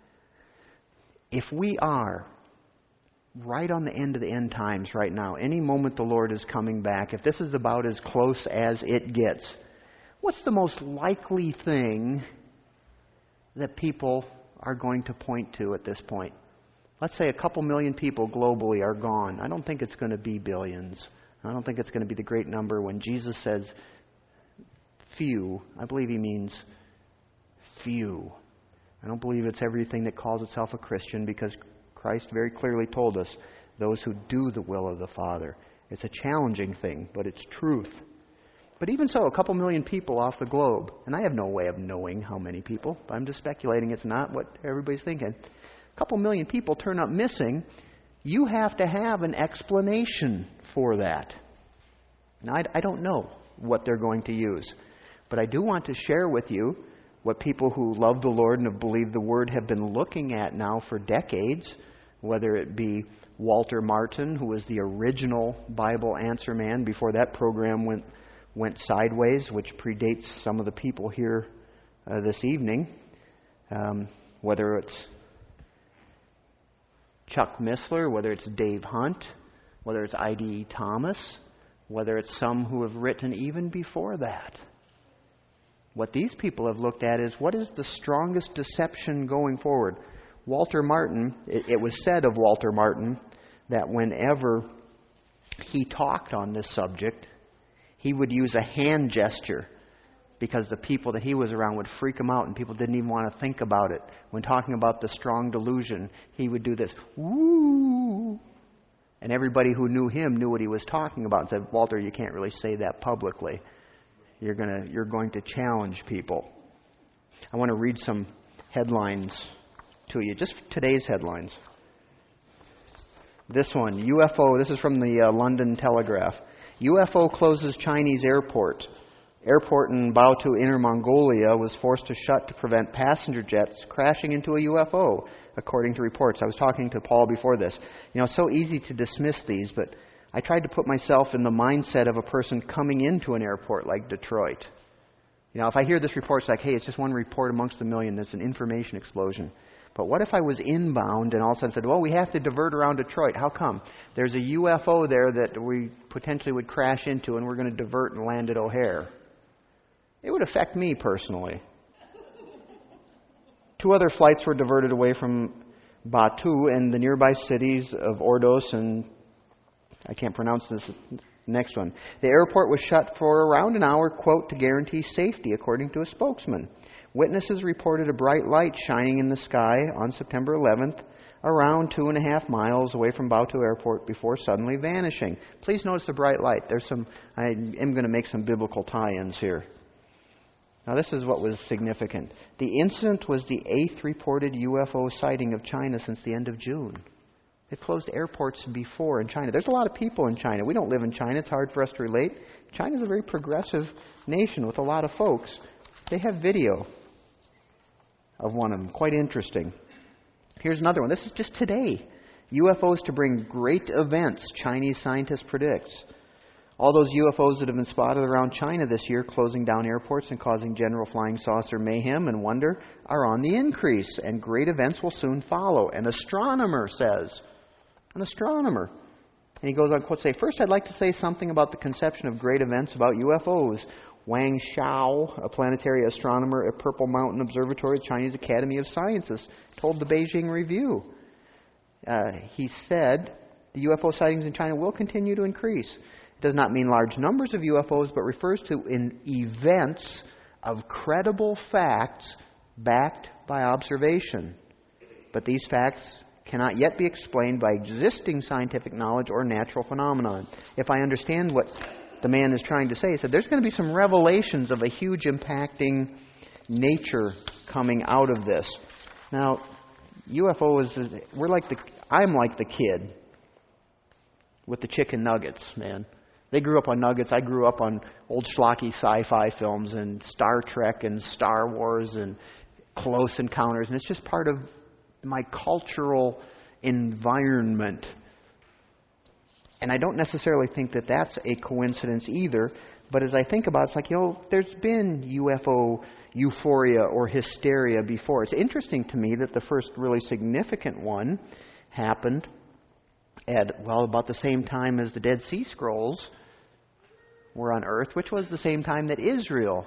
If we are right on the end of the end times right now, any moment the Lord is coming back, if this is about as close as it gets, what's the most likely thing that people are going to point to at this point? Let's say a couple million people globally are gone. I don't think it's going to be billions. I don't think it's going to be the great number. When Jesus says few, I believe He means few. I don't believe it's everything that calls itself a Christian, because Christ very clearly told us, those who do the will of the Father. It's a challenging thing, but it's truth. But even so, a couple million people off the globe, and I have no way of knowing how many people, but I'm just speculating, it's not what everybody's thinking. A couple million people turn up missing. You have to have an explanation for that. Now, I, I don't know what they're going to use, but I do want to share with you what people who love the Lord and have believed the Word have been looking at now for decades, whether it be Walter Martin, who was the original Bible answer man before that program went went sideways, which predates some of the people here uh, this evening, um, whether it's Chuck Missler, whether it's Dave Hunt, whether it's I D E Thomas, whether it's some who have written even before that. What these people have looked at is, what is the strongest deception going forward? Walter Martin, it, it was said of Walter Martin that whenever he talked on this subject, he would use a hand gesture, because the people that he was around would freak him out and people didn't even want to think about it. When talking about the strong delusion, he would do this, woo! And everybody who knew him knew what he was talking about and said, Walter, you can't really say that publicly. You're gonna, you're going to challenge people. I want to read some headlines to you, just today's headlines. This one, U F O, this is from the uh, London Telegraph. U F O closes Chinese airport. Airport in Baotou, Inner Mongolia, was forced to shut to prevent passenger jets crashing into a U F O, according to reports. I was talking to Paul before this. You know, it's so easy to dismiss these, but I tried to put myself in the mindset of a person coming into an airport like Detroit. You know, if I hear this report, it's like, hey, it's just one report amongst a million. There's an information explosion. But what if I was inbound and all of a sudden said, well, we have to divert around Detroit. How come? There's a U F O there that we potentially would crash into, and we're going to divert and land at O'Hare. It would affect me personally. Two other flights were diverted away from Baotou and the nearby cities of Ordos and, I can't pronounce this next one. The airport was shut for around an hour, quote, to guarantee safety, according to a spokesman. Witnesses reported a bright light shining in the sky on September eleventh, around two and a half miles away from Baotou Airport before suddenly vanishing. Please notice the bright light. There's some. I am going to make some biblical tie-ins here. Now, this is what was significant. The incident was the eighth reported U F O sighting of China since the end of June. They've closed airports before in China. There's a lot of people in China. We don't live in China. It's hard for us to relate. China's a very progressive nation with a lot of folks. They have video of one of them. Quite interesting. Here's another one. This is just today. U F Os to bring great events, Chinese scientists predict. All those U F Os that have been spotted around China this year, closing down airports and causing general flying saucer mayhem and wonder, are on the increase, and great events will soon follow. An astronomer says. An astronomer. And he goes on, quote, say, first I'd like to say something about the conception of great events about U F Os. Wang Xiao, a planetary astronomer at Purple Mountain Observatory, Chinese Academy of Sciences, told the Beijing Review. Uh, he said the U F O sightings in China will continue to increase. It does not mean large numbers of U F Os, but refers to in events of credible facts backed by observation. But these facts cannot yet be explained by existing scientific knowledge or natural phenomenon. If I understand what the man is trying to say, he said there's going to be some revelations of a huge impacting nature coming out of this. Now, U F Os, we're like the, I'm like the kid with the chicken nuggets, man. They grew up on nuggets. I grew up on old schlocky sci-fi films and Star Trek and Star Wars and Close Encounters, and it's just part of my cultural environment. And I don't necessarily think that that's a coincidence either. But as I think about it, it's like, you know, there's been U F O euphoria or hysteria before. It's interesting to me that the first really significant one happened at, well, about the same time as the Dead Sea Scrolls were on earth, which was the same time that Israel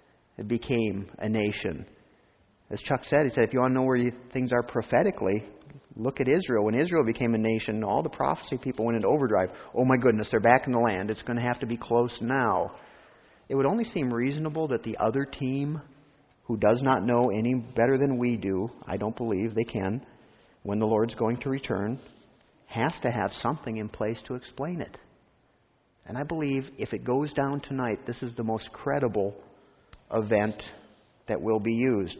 became a nation. As Chuck said, he said, if you want to know where you, things are prophetically, look at Israel. When Israel became a nation, all the prophecy people went into overdrive. Oh my goodness, they're back in the land. It's going to have to be close now. It would only seem reasonable that the other team, who does not know any better than we do, I don't believe they can, when the Lord's going to return, has to have something in place to explain it. And I believe if it goes down tonight, this is the most credible event that will be used.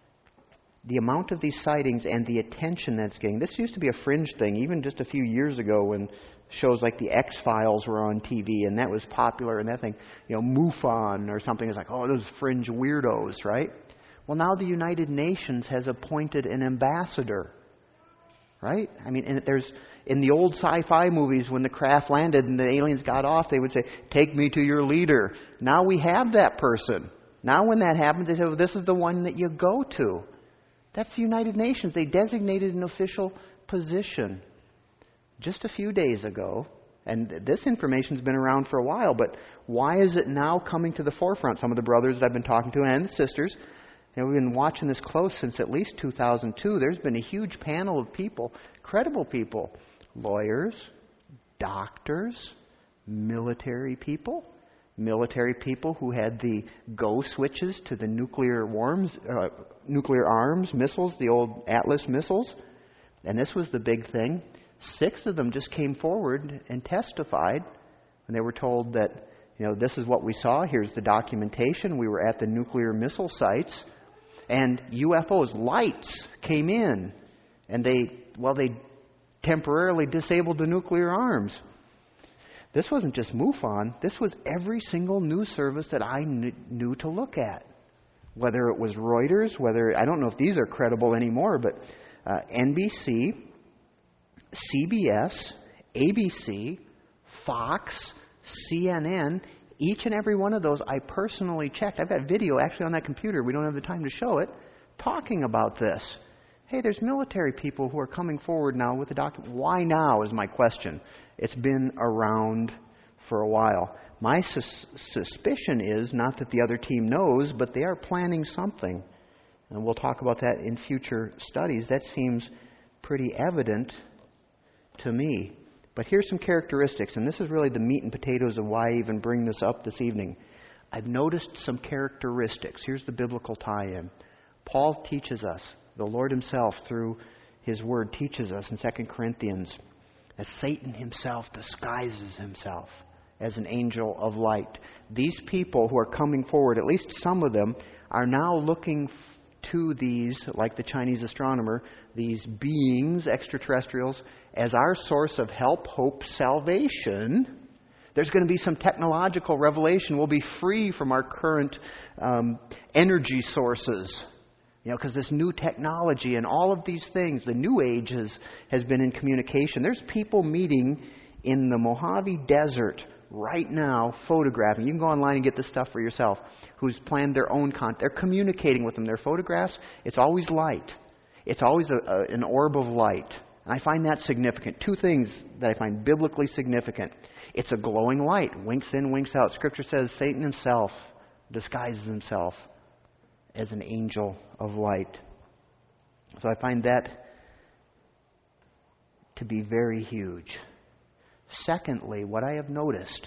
The amount of these sightings and the attention that's getting. This used to be a fringe thing, even just a few years ago when shows like the X-Files were on T V, and that was popular, and that thing, you know, MUFON or something is like, oh, those fringe weirdos, right? Well, now the United Nations has appointed an ambassador, right? I mean, and there's, in the old sci-fi movies, when the craft landed and the aliens got off, they would say, take me to your leader. Now we have that person. Now when that happens, they say, well, this is the one that you go to. That's the United Nations. They designated an official position just a few days ago. And this information's been around for a while, but why is it now coming to the forefront? Some of the brothers that I've been talking to and the sisters, you know, we've been watching this close since at least two thousand two. There's been a huge panel of people, credible people, lawyers, doctors, military people, military people who had the go switches to the nuclear arms, uh, nuclear arms, missiles, the old Atlas missiles. And this was the big thing. Six of them just came forward and testified. And they were told that, you know, this is what we saw. Here's the documentation. We were at the nuclear missile sites. And U F Os, lights came in. And they, well, they temporarily disabled the nuclear arms. This wasn't just MUFON. This was every single news service that I kn- knew to look at. Whether it was Reuters, whether, I don't know if these are credible anymore, but uh, N B C, C B S, A B C, Fox, C N N, each and every one of those I personally checked. I've got video actually on that computer. We don't have the time to show it. Talking about this. Hey, there's military people who are coming forward now with the document. Why now is my question. It's been around for a while. My sus- suspicion is not that the other team knows, but they are planning something. And we'll talk about that in future studies. That seems pretty evident to me. But here's some characteristics, and this is really the meat and potatoes of why I even bring this up this evening. I've noticed some characteristics. Here's the biblical tie-in. Paul teaches us, the Lord himself through his word teaches us in Second Corinthians, that Satan himself disguises himself as an angel of light. These people who are coming forward, at least some of them, are now looking to these, like the Chinese astronomer, these beings, extraterrestrials, as our source of help, hope, salvation. There's going to be some technological revelation. We'll be free from our current um, energy sources. You know, because this new technology and all of these things, the New Age has, has been in communication. There's people meeting in the Mojave Desert right now, photographing. You can go online and get this stuff for yourself. Who's planned their own content. They're communicating with them. Their photographs, it's always light. It's always a, a, an orb of light. And I find that significant. Two things that I find biblically significant. It's a glowing light. Winks in, winks out. Scripture says Satan himself disguises himself as an angel of light. So I find that to be very huge. Secondly, what I have noticed,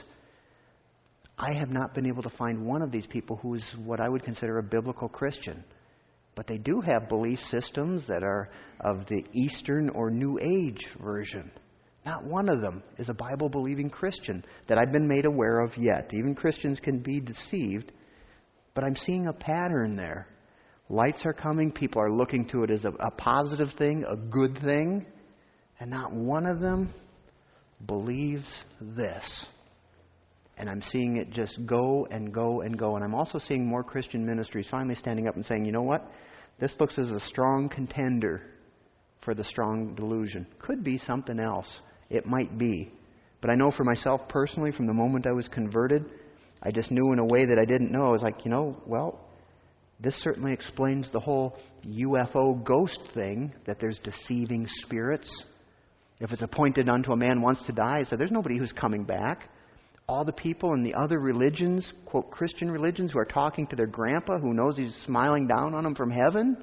I have not been able to find one of these people who is what I would consider a biblical Christian. But they do have belief systems that are of the Eastern or New Age version. Not one of them is a Bible-believing Christian that I've been made aware of yet. Even Christians can be deceived. But I'm seeing a pattern there. Lights are coming. People are looking to it as a, a positive thing, a good thing. And not one of them believes this. And I'm seeing it just go and go and go. And I'm also seeing more Christian ministries finally standing up and saying, you know what? This looks as a strong contender for the strong delusion. Could be something else. It might be. But I know for myself personally, from the moment I was converted, I just knew in a way that I didn't know. I was like, you know, well, this certainly explains the whole U F O ghost thing, that there's deceiving spirits. If it's appointed unto a man once to die, so there's nobody who's coming back. All the people in the other religions, quote, Christian religions, who are talking to their grandpa who knows he's smiling down on them from heaven.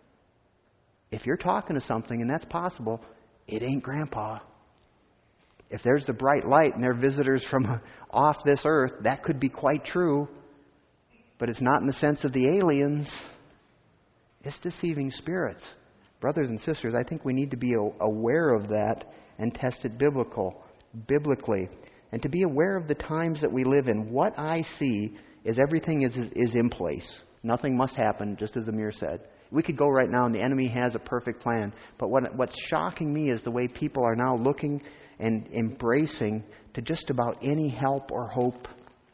If you're talking to something, and that's possible, it ain't grandpa. If there's the bright light and they're visitors from off this earth, that could be quite true. But it's not in the sense of the aliens. It's deceiving spirits. Brothers and sisters, I think we need to be aware of that and test it biblical, biblically. And to be aware of the times that we live in. What I see is everything is, is in place. Nothing must happen, just as Amir said. We could go right now and the enemy has a perfect plan. But what, what's shocking me is the way people are now looking and embracing to just about any help or hope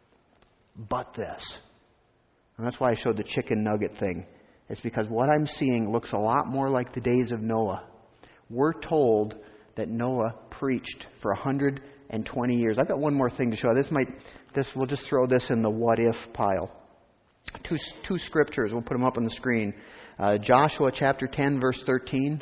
but this. And that's why I showed the chicken nugget thing. It's because what I'm seeing looks a lot more like the days of Noah. We're told that Noah preached for one hundred twenty years. I've got one more thing to show. This might, this we'll just throw this in the what if pile. Two, two scriptures. We'll put them up on the screen. Uh, Joshua chapter ten, verse thirteen.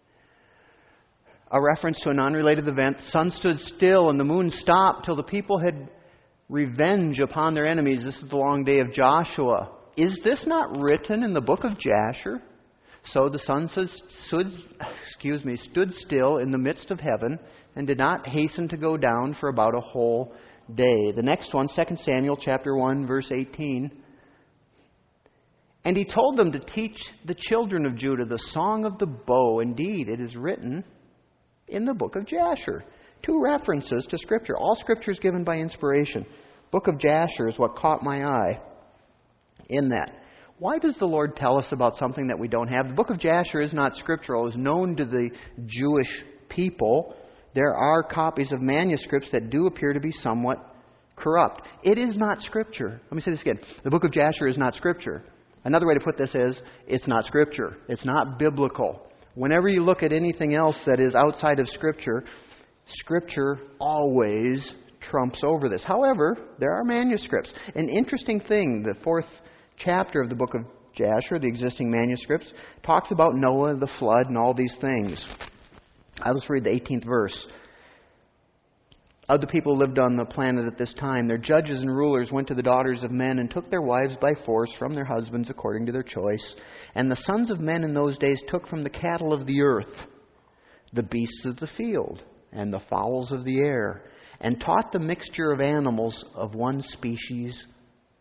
A reference to an unrelated event. The sun stood still and the moon stopped till the people had revenge upon their enemies. This is the long day of Joshua. Is this not written in the book of Jasher? So the sun stood, stood, excuse me, stood still in the midst of heaven and did not hasten to go down for about a whole day. The next one, Second Samuel chapter one, verse eighteen. And he told them to teach the children of Judah the song of the bow. Indeed, it is written in the book of Jasher. Two references to Scripture. All Scripture is given by inspiration. Book of Jasher is what caught my eye in that. Why does the Lord tell us about something that we don't have? The book of Jasher is not scriptural. It's known to the Jewish people. There are copies of manuscripts that do appear to be somewhat corrupt. It is not Scripture. Let me say this again. The book of Jasher is not Scripture. Another way to put this is, it's not Scripture. It's not biblical. Whenever you look at anything else that is outside of Scripture, Scripture always trumps over this. However, there are manuscripts. An interesting thing, the fourth chapter of the book of Jasher, the existing manuscripts, talks about Noah, the flood, and all these things. I'll just read the eighteenth verse. Of the people who lived on the planet at this time, their judges and rulers went to the daughters of men and took their wives by force from their husbands according to their choice. And the sons of men in those days took from the cattle of the earth, the beasts of the field, and the fowls of the air, and taught the mixture of animals of one species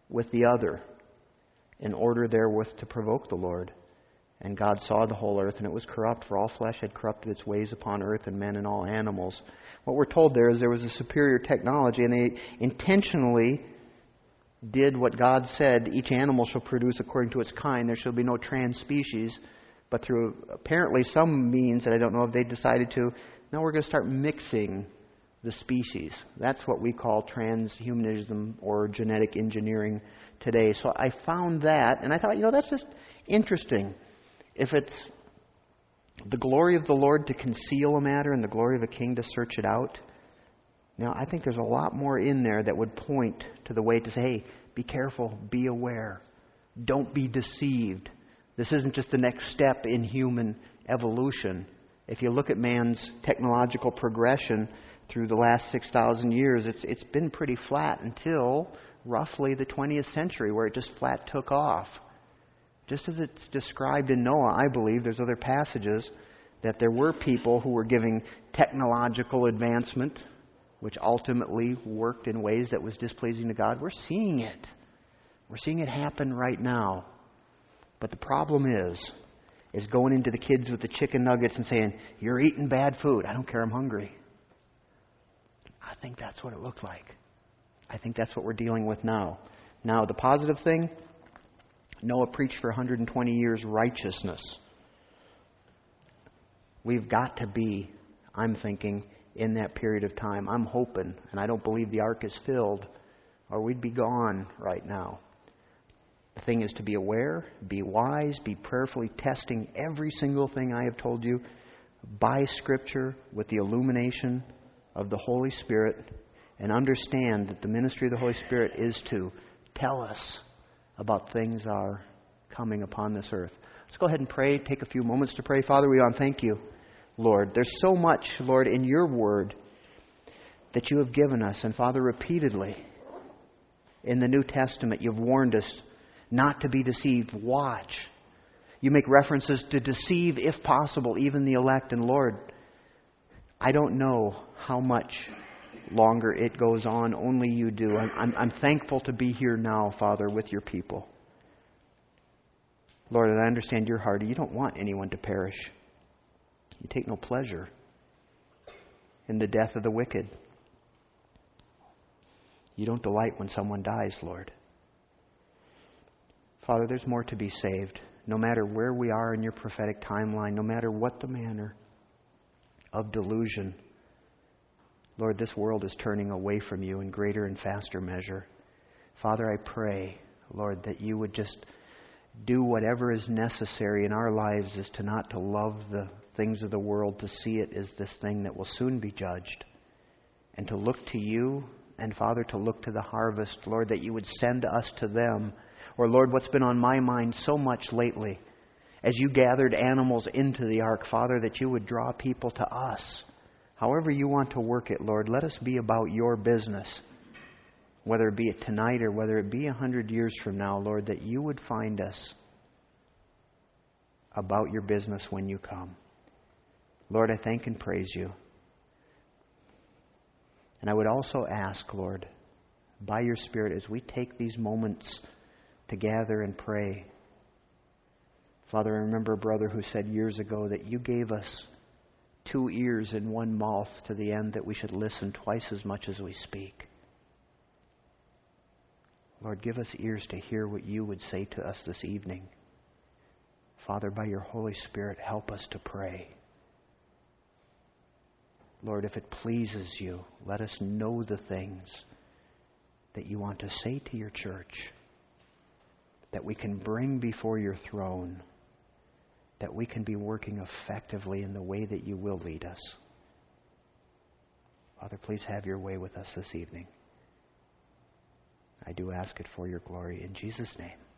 with the other, in order therewith to provoke the Lord. And God saw the whole earth, and it was corrupt, for all flesh had corrupted its ways upon earth, and men and all animals. What we're told there is there was a superior technology, and they intentionally did what God said: each animal shall produce according to its kind. There shall be no trans species. But through apparently some means that I don't know if they decided to, now we're going to start mixing the species. That's what we call transhumanism or genetic engineering today. So I found that, and I thought, you know, that's just interesting. If it's the glory of the Lord to conceal a matter and the glory of a king to search it out, now I think there's a lot more in there that would point to the way to say, hey, be careful, be aware, don't be deceived. This isn't just the next step in human evolution. If you look at man's technological progression through the last six thousand years, it's it's been pretty flat until roughly the twentieth century, where it just flat took off. Just as it's described in Noah, I believe, there's other passages, that there were people who were giving technological advancement, which ultimately worked in ways that was displeasing to God. We're seeing it. We're seeing it happen right now. But the problem is, is going into the kids with the chicken nuggets and saying, you're eating bad food. I don't care, I'm hungry. I think that's what it looked like. I think that's what we're dealing with now. Now, the positive thing, Noah preached for one hundred twenty years righteousness. We've got to be, I'm thinking, in that period of time. I'm hoping, and I don't believe the ark is filled, or we'd be gone right now. The thing is to be aware, be wise, be prayerfully testing every single thing I have told you by Scripture with the illumination of the Holy Spirit, and understand that the ministry of the Holy Spirit is to tell us about things that are coming upon this earth. Let's go ahead and pray. Take a few moments to pray. Father, we want to thank you, Lord. There's so much, Lord, in your word that you have given us. And Father, repeatedly in the New Testament, you've warned us not to be deceived. Watch. You make references to deceive, if possible, even the elect. And Lord, I don't know how much longer it goes on. Only you do. I'm, I'm, I'm thankful to be here now, Father, with your people. Lord, and I understand your heart. You don't want anyone to perish. You take no pleasure in the death of the wicked. You don't delight when someone dies, Lord. Father, there's more to be saved. No matter where we are in your prophetic timeline, no matter what the manner of delusion, Lord, this world is turning away from you in greater and faster measure. Father, I pray, Lord, that you would just do whatever is necessary in our lives is to not to love the things of the world, to see it as this thing that will soon be judged, and to look to you, and Father, to look to the harvest, Lord, that you would send us to them. Or Lord, what's been on my mind so much lately, as you gathered animals into the ark, Father, that you would draw people to us. However you want to work it, Lord, let us be about your business. Whether it be tonight or whether it be a hundred years from now, Lord, that you would find us about your business when you come. Lord, I thank and praise you. And I would also ask, Lord, by your Spirit, as we take these moments to gather and pray. Father, I remember a brother who said years ago that you gave us two ears and one mouth, to the end that we should listen twice as much as we speak. Lord, give us ears to hear what you would say to us this evening. Father, by your Holy Spirit, help us to pray. Lord, if it pleases you, let us know the things that you want to say to your church, that we can bring before your throne, that we can be working effectively in the way that you will lead us. Father, please have your way with us this evening. I do ask it for your glory in Jesus' name.